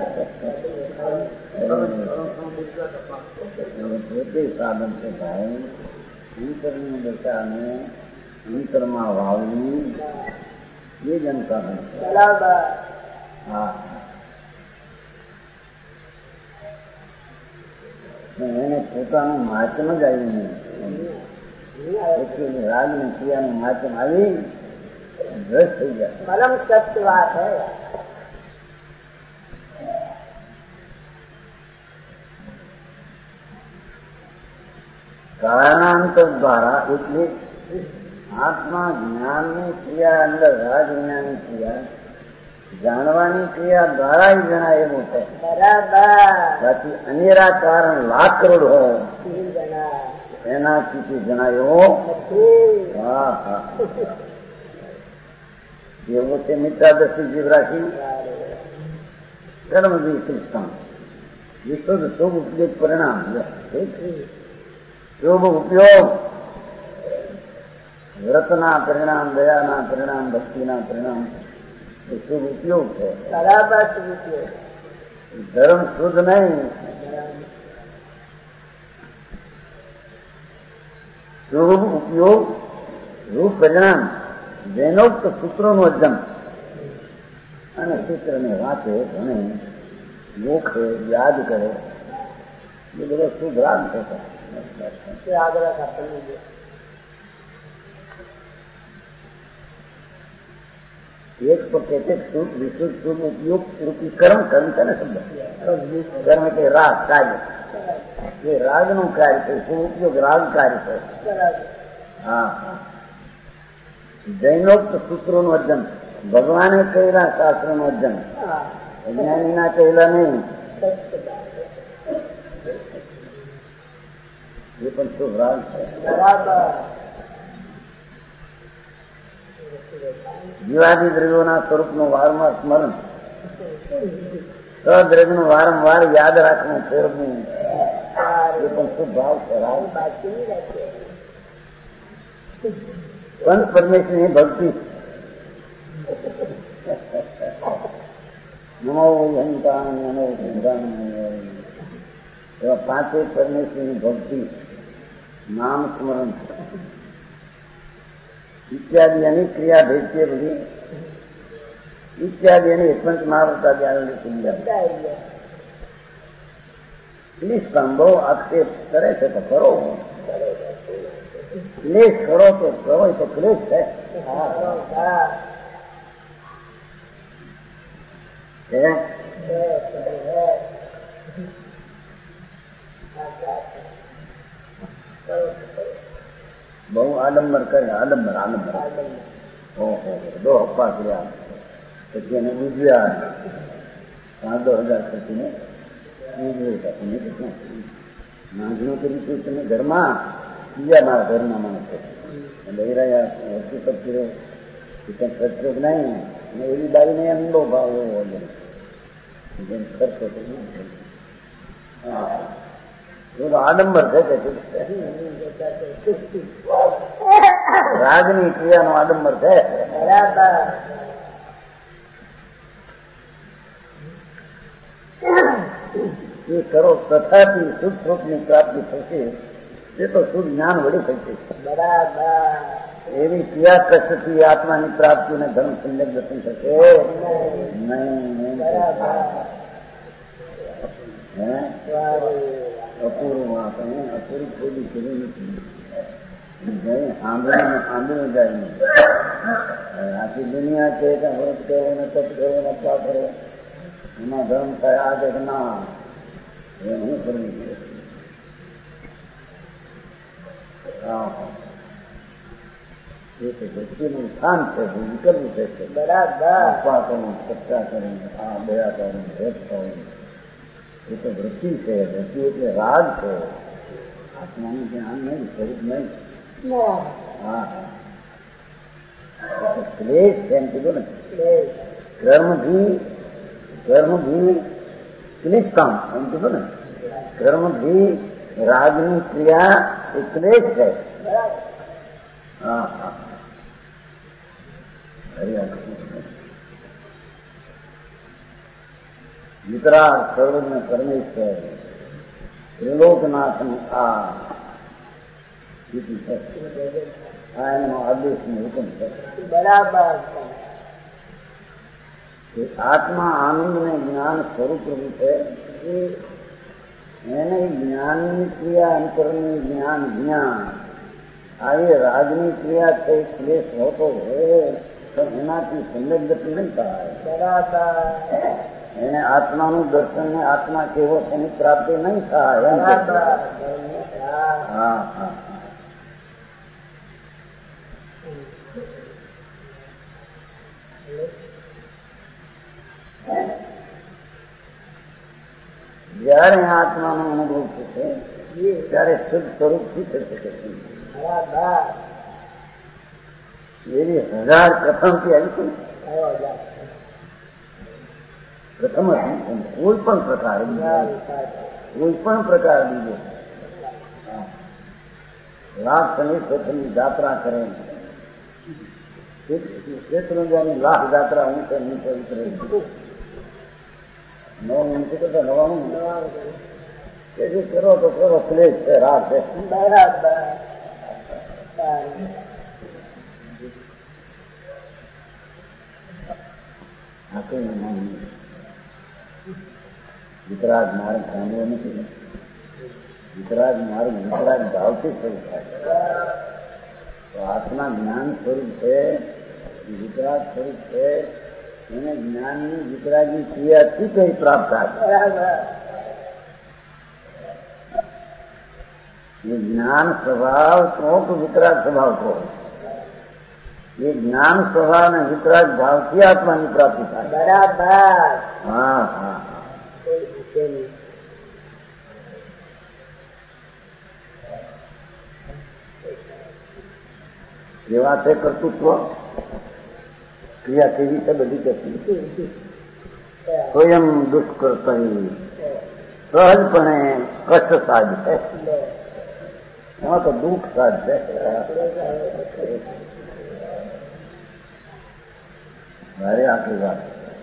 [SPEAKER 1] પોતે સાધન છે ભાઈ. અંતરની દશાને અંતરમાં વાવવું એ જ સાધન છે. હા એને પોતાનું માચમ જ આવ્યું નહીં. રાજની ક્રિયાનું માચમ આવી રસ થઈ જાય.
[SPEAKER 2] પરમ સત્ય વાત હે.
[SPEAKER 1] કારણાંતર દ્વારા એટલે આત્મા જ્ઞાનની ક્રિયા અંદર રાગ જ્ઞાનની ક્રિયા જાણવાની ક્રિયા દ્વારા જ જણાય એવું છે.
[SPEAKER 2] બરાબર.
[SPEAKER 1] બાકી અનેરા કારણ લાખ કરોડ હોય એનાથી જણાયો. હા હા એવું છે. મિત્રાદર્શી જીવ રાખી કર્મ વિશિષ્ટમ વિશુદ્ધ શુભ ઉપયોગ પરિણામ. શુભ ઉપયોગ વ્રતના પરિણામ, દયાના પરિણામ, ભક્તિના પરિણામ એ શુભ ઉપયોગ છે.
[SPEAKER 2] બરાબર. શુભ ઉપયોગ.
[SPEAKER 1] ધર્મ શુદ્ધ નહીં. શુભ ઉપયોગ રૂપ પરિણામ જૈનોક્ત સૂત્રોનું અર્જન અને સૂત્રને વાંચે ભણે ગોખે યાદ કરે એ બધો શુભ રાગ છે. એક તો કે શુદ્ધ વિશુદ્ધ શુભ ઉપયોગ રૂપી કર્મ કર્મ છે ને શબ્દ કર્મ એટલે રાગ કાર્ય. એ રાગનું કાર્ય છે. શુભ ઉપયોગ રાગ કાર્ય છે. હા જૈનોક્ત સૂત્રોનું અર્જન ભગવાને કહેલા શાસ્ત્રનું અર્જન અજ્ઞાનીના કહેલા નહીં. એ પણ શુભ રાગ છે. જીવાદી દ્રવ્યોના સ્વરૂપનું વારંવાર સ્મરણ સદ્રવ્યનું વારંવાર યાદ રાખવું ફેરવું એ પણ શુભ ભાવ છે. રાગ પંચ પરમેશ્વરની ભક્તિ નમો હંતાન નમો હંતાન એવા પાંચે પરમેશ્વરની ભક્તિ નામ સ્મરણ ઇત્યાદિ અનેક ક્રિયા ભેદ છે. બધી ઇત્યાદિ અને પંચ મહાવૃતા જાણેલી સુવિધા ક્લિષ્ટમ બહુ આક્ષેપ કરે છે તો કરો. ક્લેશ કરો તો કરો તો ક્લેશ છે. બહુ આડંબર કરે. આડંબર આડંબર ઓહો દો હપ્પા કર્યા પછી એને ઉજવ્યા પાંચ દો હજાર ખર્ચીને નાગનો કરી તમે ઘરમાં બીજા મારા ઘરના માણસો લઈ રહ્યા હકીકત કર્યો ખર્ચો નહીં અને એવી બારીને એમ બહુ ભાવ એવો જેમ ખર્ચો તો આડંબર છે કે રાગની ક્રિયાનો આડંબર છે. એ કરો તથાથી શુદ્ધ સ્વરૂપની પ્રાપ્તિ થશે. એ તો શુદ્ધ જ્ઞાન વળી થશે. બરાબર. એવી ક્રિયા કષ્ટથી આત્માની પ્રાપ્તિ અને ધર્મ સંજક દર્શન થશે નહીં. અપૂર્વ વાત અપૂર્વ ખોલી કરી નથી. આંબળીને આંબળીને જાય નહીં. આખી દુનિયા છે કે વ્રત કરો ને તપ કરો ને અપવા કરો એમાં ધર્મ થાય આ કે ના એ હું કરવી જોઈએ. એ તો વ્યક્તિનું સ્થાન છે. વિકલવું છે. બરાબર. અપવા કરવું, ચર્ચા કરવું, આ દયા કરવું, ભેદ કરવું એ તો વૃત્તિ છે. વૃત્તિ એટલે રાગ છે. આત્માનું જ્ઞાન નહીં, સ્વરૂપ નહીં. હા ક્લેશ છે એમ કીધું ને. કર્મથી કર્મથી ક્લિષ્ટમ એમ કીધું ને. કર્મથી રાગની ક્રિયા એ ક્લેશ છે. હા હા વિતરાગ સર્વજ્ઞ પરમેશ્વર ત્રિલોકનાથ આ આ એનો આદેશ નો હુકમ છે. બરાબર. આત્મા આનંદ ને જ્ઞાન સ્વરૂપ રૂપ છે. એને જ્ઞાનની ક્રિયા અંતરની જ્ઞાન જ્ઞાન આ એ રાજની ક્રિયા થઈ ક્લેશ હોતો હોય પણ એનાથી સમ્યક ગતિ નહીં થાય.
[SPEAKER 2] બરાબર
[SPEAKER 1] એને આત્માનું દર્શન ને આત્મા કેવો એની પ્રાપ્તિ નહીં થાય.
[SPEAKER 2] બરાબર
[SPEAKER 1] હા હા જયારે આત્માનો અનુભવ થશે ત્યારે શુદ્ધ સ્વરૂપથી થઈ શકે છે.
[SPEAKER 2] બરાબર
[SPEAKER 1] એવી હજાર પ્રથમથી આવી છે. પ્રથમ કોઈ પણ પ્રકાર કોઈ પણ પ્રકાર બીજો લાખ સમીર પ્રથમની જાત્રા કરે ક્ષેત્રની લાખ જાત્રા હું તો હું પવિત્ર નવા નથી કરતા નવાનું કે જે કરો તો કરો ક્લેશ છે રાત છે.
[SPEAKER 2] બરાબર
[SPEAKER 1] વિતરાગ માર્ગ સાંભળ્યો નથી. વિતરાગ માર્ગ વિતરાગ ભાવથી શરૂ થાય. તો આત્મા જ્ઞાન સ્વરૂપ છે, વિતરાગ સ્વરૂપ છે. એને જ્ઞાનની વિતરાગની ક્રિયાથી કઈ પ્રાપ્ત થાય. એ જ્ઞાન સ્વભાવ કહો કે વિતરાગ સ્વભાવ કહો, એ જ્ઞાન સ્વભાવ અને વિતરાગ ભાવથી આત્માની પ્રાપ્તિ થાય.
[SPEAKER 2] બરાબર
[SPEAKER 1] હા હા કેવા તે કર્તૃત્વ ક્રિયા કેવી છે બધી કશી સ્વયં દુષ્કર્તા સહજપણે કષ્ટ સાધશે. એમાં તો દુઃખ સાધશે. મારે આખી વાત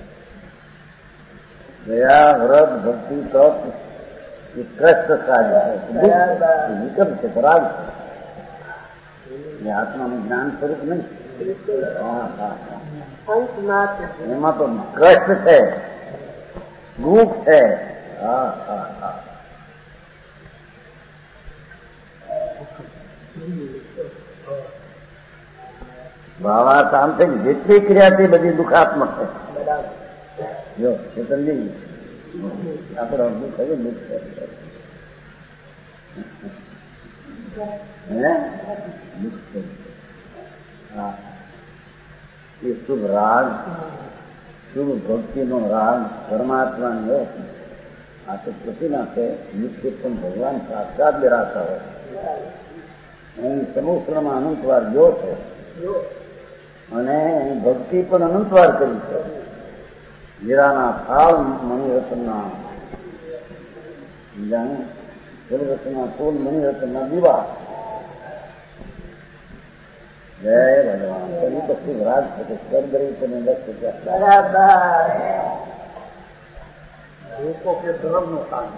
[SPEAKER 1] દયા વ્રત ભક્તિ તપ એ કષ્ટ સાધશે. વિકલ્પ છે, પરાગ છે. આત્માનું જ્ઞાન સ્વરૂપ નહીં. હા હા એમાં તો કષ્ટ છે, દુઃખ છે. હા હા હા ભાવાર્થ આમ છે જેટલી ક્રિયા તે બધી દુઃખાત્મક છે. જો ચેતનજી આપણે અડધું થયું દુઃખ છે. હે દુઃખ છે. હા એ શુભ રાગ, શુભ ભક્તિનો રાગ પરમાત્માનો આ તો પ્રતિના છે. નિશ્ચિત પણ ભગવાન સાક્ષાત બિરાતા હોય એની સમુદ્રમાં અનંતવાર જો છે અને ભક્તિ પણ અનંતવાર કરી છે. હીરાના થાળ મણિરત્નના જાણે જલરત્નના ફૂલ મણિરત્નના દીવા. જય ભગવાન. કઈ કશું રાગ છે કે સ્વર્ગ રહી તમે લક્ષ્ય
[SPEAKER 2] બરાબર
[SPEAKER 1] રૂપો કે ધર્મનો કામ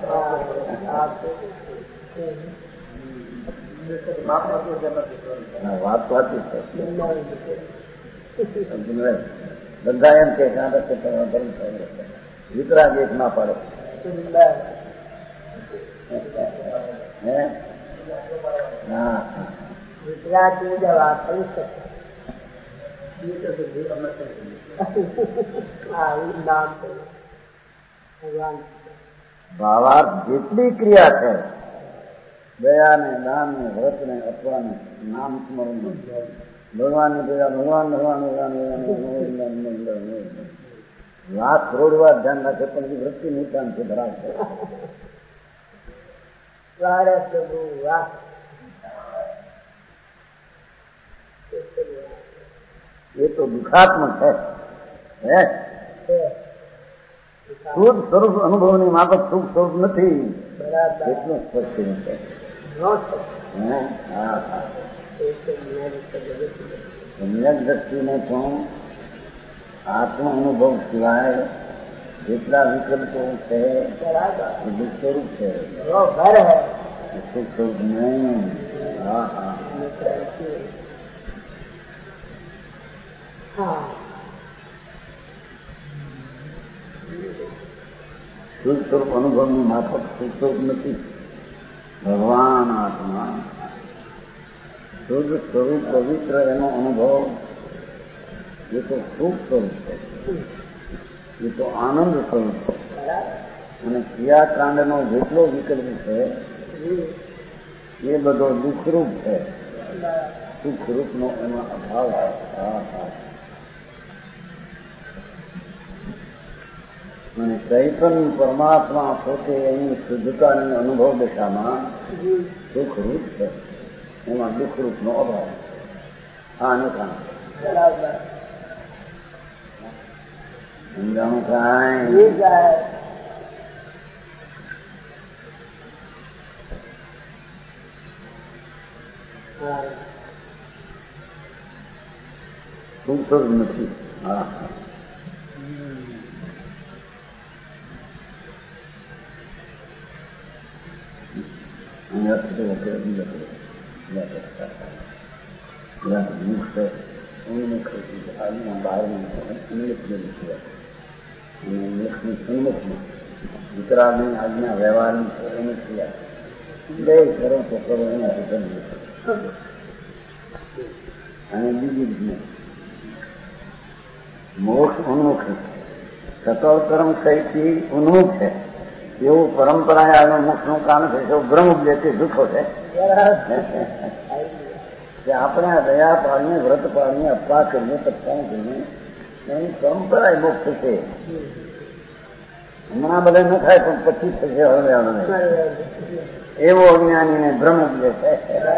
[SPEAKER 1] વાત સાચી છે. બધા એમ કે ધર્મ વિતરાગ એક ના પાડે. હે હા
[SPEAKER 2] ગુજરાતી દવા કરી શકે.
[SPEAKER 1] ભાવાર્થ જેટલી ક્રિયા છે દયા ને દાન ને વ્રત ને અથવા નામ સ્મરણ ભગવાન ને દયા ભગવાન ભગવાન ભગવાન લાખ કરોડ વાર ધ્યાન રાખે પણ વૃત્તિ નિશાન છે ધરાવશે. એ તો દુઃખાત્મક છે. હે શુદ્ધ સ્વરૂપ અનુભવની માફક સુખ સ્વરૂપ નથી. એટલું સ્પષ્ટ છે. હા હા સમ્યક દ્રષ્ટિને પણ આત્મ અનુભવ સિવાય જેટલા વિકલ્પો છે એ દુઃખ સ્વરૂપ છે. સુખ સ્વરૂપ નહીં. હા હા શુદ્ધ સ્વરૂપ અનુભવની માફક સુખ સ્વરૂપ નથી. ભગવાન આત્મા શુદ્ધ સ્વરૂપ પવિત્ર એનો અનુભવ એ તો સુખ સ્વરૂપ છે, એ તો આનંદ સ્વરૂપ છે. અને ક્રિયાકાંડનો જેટલો વિકલ્પ છે એ બધો દુઃખરૂપ છે. સુખરૂપનો એમાં અભાવ છે. હા હા. અને ચૈતન્ય પરમાત્મા પોતે એની શુદ્ધતાની અનુભવ દશામાં સુખરૂપ છે, એમાં દુઃખરૂપનો અભાવ. હા અનુકાંડ સમજાણું કાંઈ? સુખ જ નથી. હા હા. વિતરાગની આજ્ઞા વ્યવહારની છે એની ક્રિયા બે કરો તો કરો એનાથી સમજી. અને બીજી જ મોક્ષ ઉન્મુખ સકળ કર્મ સહિતથી ઉન્મુખ છે એવું પરંપરાએ આગળ મોક્ષનું કામ છે. એવું બ્રહ્મ ઉપદેશથી જૂઠો છે કે આપણે આ દયા પાડીને વ્રત પાડીને અપવા કરીએ તત્કાળ કરીએ એની પરંપરા મોક્ષ છે. હમણાં બધા ન થાય પણ પછી થશે. હવે હવે એવો અજ્ઞાનીને બ્રહ્મ ઉપદેશ છે.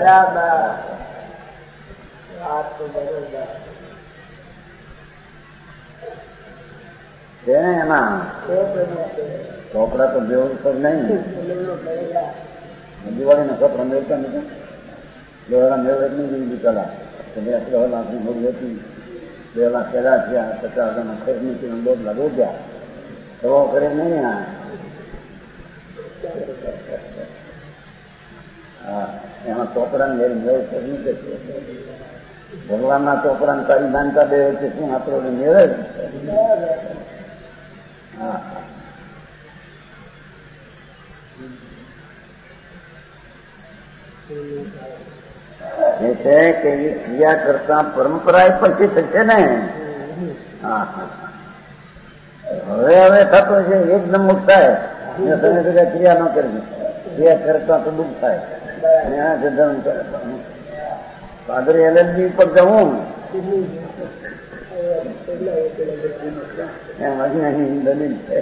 [SPEAKER 1] તેને એના ચોપડા તો બેવું તો નહીં. દિવાળીના ચોપડા મેળતા નથી. બે વાર મેળવે નહીં દીધી કલા કે બે દસ લાખની મોડી હતી, બે લાખ પેલા થયા, પચાસ હજારના ખર્ચ નીકળી દોઢ લાખ રૂપિયા તો કરે નહીં. હા એમાં ચોપડાને ઘેર મેળ કરી છે. ભગવાનના ચોપડાને તારી માનતા બે વચ્ચે શું આપણો મેળવે છે. હા એ છે કે એ ક્રિયા કરતા પરંપરા પછી થશે ને. હા હા. હવે હવે થતો છે એકદમ મુક્ત થાય. તમે બધા ક્રિયા ન કરવી, ક્રિયા કરતા તો દુઃખ થાય. પાદરી એલર્જી ઉપર જવું એમ અહીં દલીલ છે.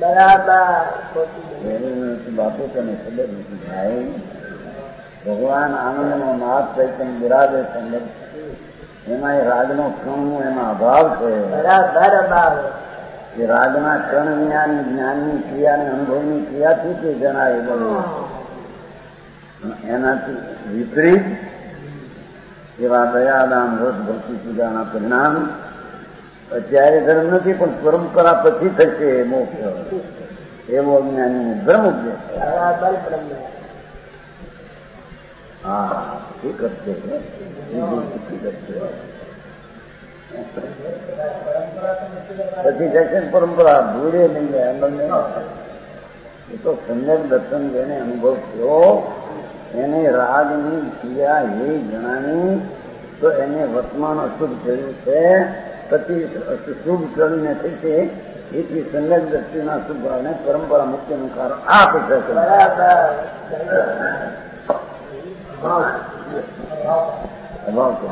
[SPEAKER 1] બાપુ તને ખબર નથી ભાઈ, ભગવાન આનંદનો નાથ ચૈતન્ય બિરાજે સંગત એમાં એ રાજનો ક્ષણનો એમાં અભાવ છે. એ રાજના ક્ષણ જ્ઞાની જ્ઞાનની ક્રિયાની અનુભવની ક્રિયાથી તે જણાય બને. એનાથી વિપરીત એવા દયાદાન રસ ભક્તિ પૂજાના પરિણામ અત્યારે ધર્મ નથી પણ પરંપરા પછી થશે મોક્ષ. એવો અજ્ઞાની બ્રહ્મ ઉપદેશ. હા હકીકત છે. પછી જશે પરંપરા ભૂલે નહીં જાય. બંને એ તો સમ્યક દર્શન જેને અનુભવ થયો એને રાગની ક્રિયા એ જણાવી તો એને વર્તમાન અશુભ થયું છે. પછી શુભ કરીને થશે એથી સમ્યક દ્રષ્ટિના શુભ ભાવને પરંપરા મુક્તિનું કારણ આ પૂછે છે. અભાવ તો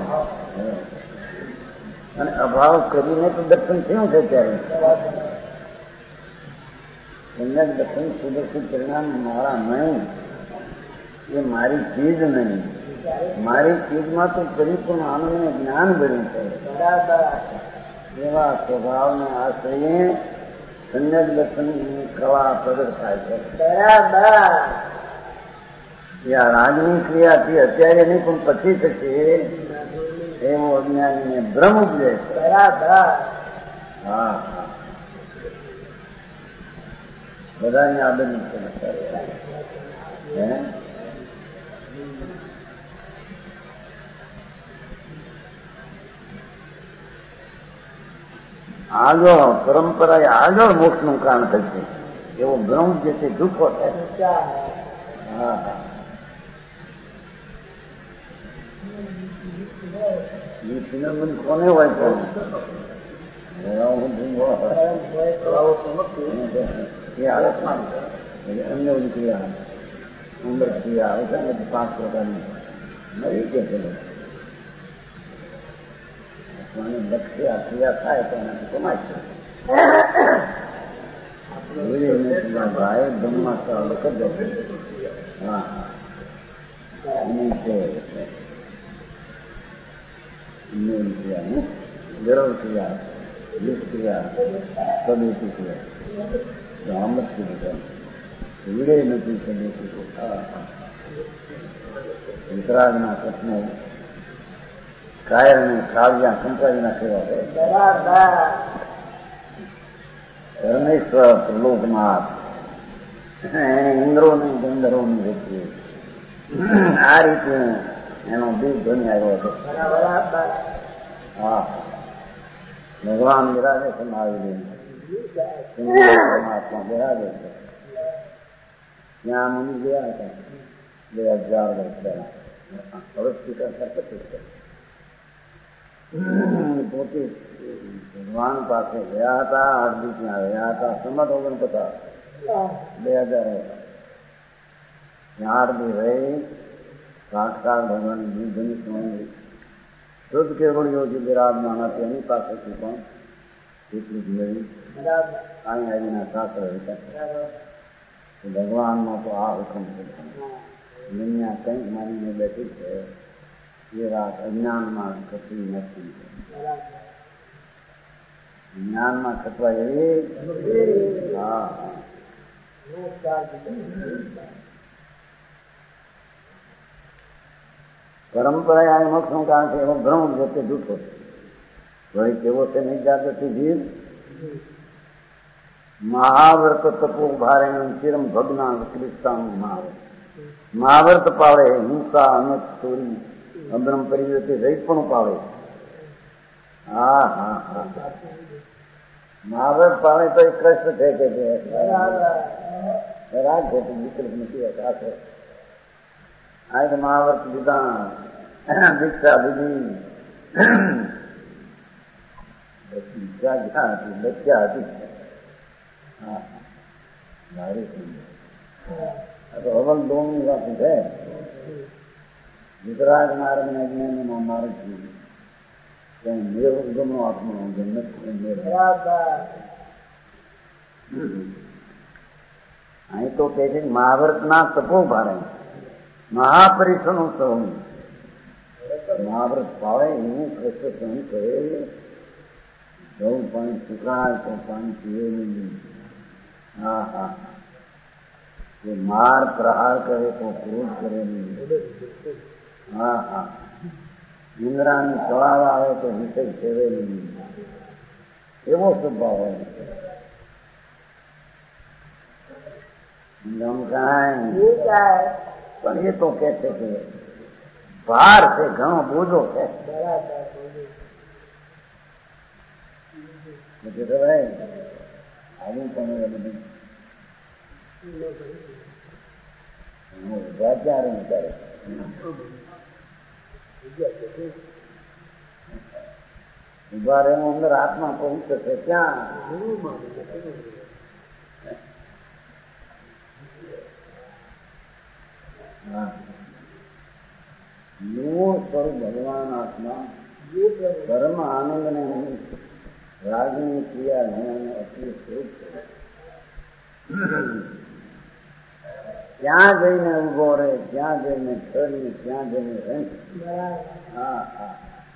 [SPEAKER 1] અને અભાવ કરીને તો દર્શન થયું છે. ત્યારે સમ્યક દર્શન સુદર્શિત પરિણામ મારા નહીં, એ મારી ચીજ નહીં. મારી ચીજમાં તો પરિપૂર્ણ આનંદ જ્ઞાન ભર્યું છે. એવા સ્વભાવને આશ્રયે સમ્યક દર્શનની કળા પ્રગટ થાય છે. આ રાજની ક્રિયાથી અત્યારે નહીં પણ પછી થશે એવો અજ્ઞાનીને બ્રહ્મ ઉપદેશ. હા હા બધાની આદરની સમસ્યા. આગળ પરંપરાએ આગળ મોક્ષનું કારણ થશે એવો બ્રહ્મ જે છે દુઃખો થાય. હા હા કોને હોય છે ये हालतમાં અન્ય ક્રિયા ઉંદર ક્રિયા આવશે ને પાંચ પ્રકારની નવી કે છે લક્ષ્ય ક્રિયા થાય તો એનાથી કમાય છે ભાઈ બ્રહ્મા ચાલુ કરી દે હા એની છે ક્રિયા ગરવ ક્રિયા લીસ ક્રિયા સદુતિ ક્રિયા અમૃત કીધું વિડે નથી સદુતિ વિતરાગના કૃષ્ણ કાયરને કાવ્યા સંપ્રાજના સેવા કરે પરમેશ્વર પ્રલોકનાથ એને ઇન્દ્રોની ગંધર્વોની વચ્ચે આ રીતે એનો દીપ ધ્વનિ આવ્યો હતો. હા ભગવાન બિરાજે છે મહાવીર પરમાત્મા બિરાજે છે. ત્યાં મુનિ ગયા હતા બે હજાર વર્ષ પહેલા. હવે સ્પીકર સર્કટ છે પોતે ભગવાન પાસે ગયા હતા. અડધી ત્યાં ગયા હતા સંમત ઓગણપચાસ બે હજાર ત્યાં અડધી રહી સાક્ષાત ભગવાન દૂધની સ્વામી શુદ્ધ કેવળીઓ જે બિરાજમાન હતી એની પાસેથી પણ એટલું જ લઈ અહીં આવીને શાસ્ત્ર હતા. ભગવાનનો તો આ હુકમ છે. દુનિયા કંઈક માનીને બેઠી છે એ વાત અજ્ઞાનમાં ખતરી નથી. જ્ઞાનમાં ખતવા એવી હા પરંપરા એ મોક્ષનું કારણ છે. એવો ભ્રમ જતે જૂઠો છે. વળી કેવો છે નહીં જાગૃતિ જીવ મહાવ્રત તપો ભારે ચિરમ ભગના વિકૃતતા મહાવ્રત મહાવ્રત પાવે હિંસા અનત ચોરી અબ્રમ પરિવર્તે રહીત પણ પાવે. હા હા હા મહાવ્રત પાવે તો એ કષ્ટ છે કે રાગ છે વિકૃત નથી આશરે. આ તો મહાવ્રત લીધા દીક્ષા લીધી દીક્ષા ક્યાં હતી લક્ષ્યા હતી. હા મારી તો હવન દોમની વાત છે. ગુજરાત માર્ગ ને અજ્ઞાનીમાં માર્ગ છે મેળ ઉગમનો આત્મા જન્નત અહીં તો કે છે મહાવ્રતના તપો ભારે મહાપરિશ્રમ સહન મહાવ્રત પાવે એવું કૃષ્ણ સહન કરે. જવું પાણી સુકાય તો પાણી પીવે નહીં. હા હા એ માર પ્રહાર કરે તો ક્રોધ કરે નહીં. હા હા ઇન્દ્રાની ચડાવ આવે તો વિષય સેવે નહીં. એવો સ્વભાવ હોય. પણ એ તો કે છે કે ભાર છે ઘણો બોજો છે. આવું તમે બધું વિચારે વિચારે ઉભા રહેવું અંદર આત્મા પવિત્ર છે. ક્યાં મૂળ સ્વરૂપ ભગવાન આત્મા ધર્મ આનંદ ને રાજની ક્રિયા જ્ઞાન અતિ સ્વરૂપ છે. ત્યાં જઈને ઉભો રહે, ત્યાં જઈને ફરી, ત્યાં જઈને રહે. હા હા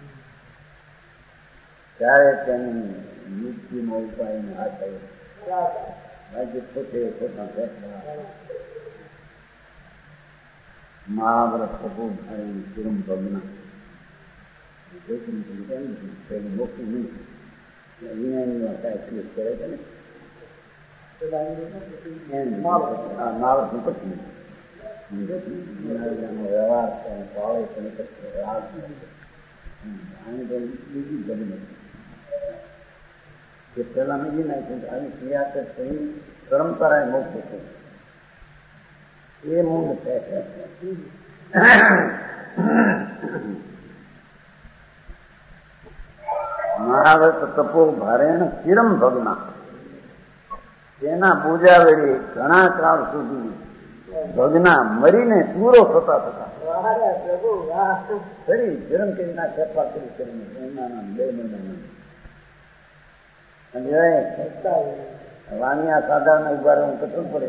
[SPEAKER 1] ત્યારે તેની મૃત્યુનો ઉપાય ને આ થયો. બાકી પોતે પોતા ફેસલા મહાવ્રત કપૂર થાય ચિરમ ભગના મોક્ષું નહીં વિજ્ઞાનીઓ કાંઈ કરે છે ને મહાવ્રતનું પછી વ્યવહાર પાવે બીજી ગમી નથી પેલા બીજી નાખી આવી ક્રિયા કરી પરંપરા મોક્ષ છે. એ મૂળ છે. યથાવત તપો ભારેણ ચિરમ ભગના. તેના પૂજા વેળી ઘણા કાળ સુધી ભગના મરીને પૂરો થતા થતા
[SPEAKER 2] પ્રભુ વાહ
[SPEAKER 1] ફરી જન્મ કરી ના ફેરફાર કરી કરીને મહિનાના બે મહિના વાણિયા સાધારણ ઉભા હું કઠોળ પડે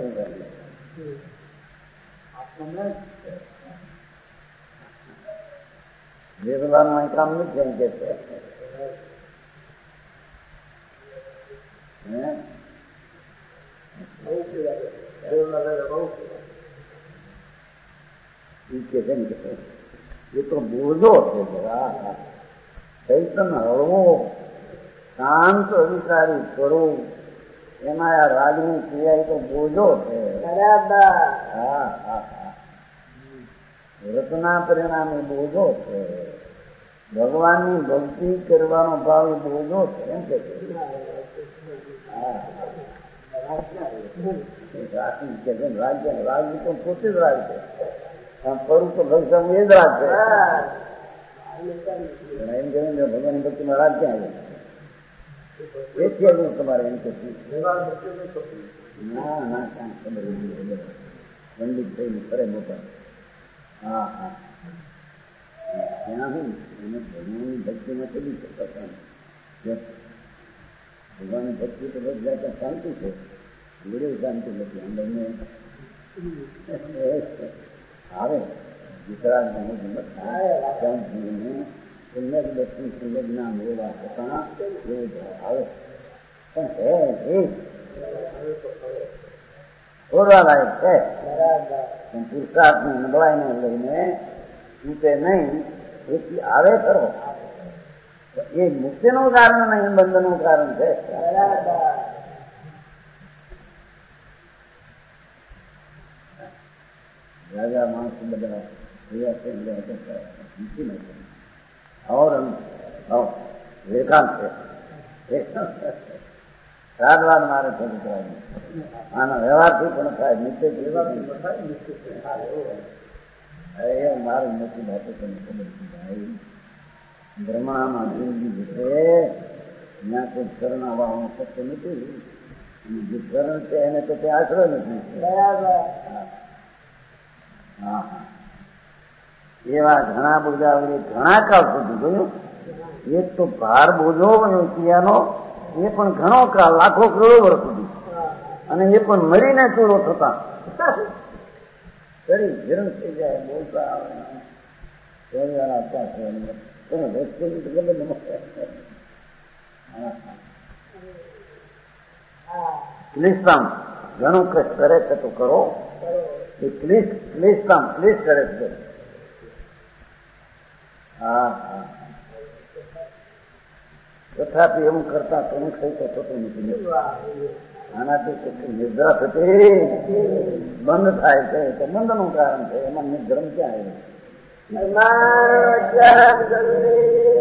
[SPEAKER 1] વેદવાનું અહીં કામ નથી એમ કે છે એ તો બોજો છે ચૈતન હળવો શાંત અધિકારી સ્વરૂપ એમાં આ રાજની ક્રિયા તો બોજો છે.
[SPEAKER 2] બરાબર
[SPEAKER 1] હા હા હા વ્રતના પરિણામે બોજો છે. ભગવાનની ભક્તિ કરવાનો ભાવ બોજો છે એમ કે રાજ્ય રાજ્ય તો પોતે જ રાજ છે. પરું તો ભવિષ્ય એ જ રાજ છે. એમ કહ્યું ભગવાનની ભક્તિમાં રાજ ક્યાં આવે એથી આવ્યું તમારે એમ કે ના ના ક્યાં ખબર પંડિત થઈને ખરે મોટા. હા હા ત્યાં હું એને ભગવાનની ભક્તિમાં ચડી શકતા ભગવાનની ભક્તિ તો બધી જાતે શાંતિ છે. ગુરુ શાંતિ નથી અંદરને આવે ગુજરાત શાંતિને સુંદર દર્શન સુંદર જ્ઞાન હોવા છતાં એવું આવે પણ હે છોડવા લાયક છે. પણ પુરુષાર્થને નબળાઈને લઈને છૂટે નહીં એથી આવે ખરો. એ મુક્તિનું કારણ નહીં બંધનનું કારણ છે. રાજા માણસ બધા વેકાંત છે રાતવાદ મારે છે દીકરાને આના વ્યવહારથી પણ થાય નિશ્ચય એ મારું નથી બાતો તમને ખબર ભાઈ બ્રહ્મામાં જિંદગી છે ત્યાં કોઈ કરણ આવવાનું શક્ય નથી. જે કરણ છે એને તો તે આશરો નથી. હા હા એવા ઘણા બોજા ઘણા કાળ સુધી જોયું. એક તો ભાર બોજો ક્રિયાનો એ પણ ઘણો કાળ લાખો કરોડો વર્ષ સુધી અને એ પણ મરીને ચૂરો થતા કરી જીરણ થઈ જાય બોલતા આપતા છે તમે ભક્તિ તો ગમે ક્લિષ્ટમ ઘણું કષ્ટ કરે છે તો કરો એ ક્લિષ્ટ ક્લિષ્ટમ ક્લિષ્ટ કરે છે. હા હા તથાપિ એવું કરતા ઘણું થઈ તો થતું નથી. આનાથી નિદ્રા થતી બંધ થાય છે તો બંધનું કારણ છે. એમાં નિર્ધર્મ ક્યાં આવ્યું?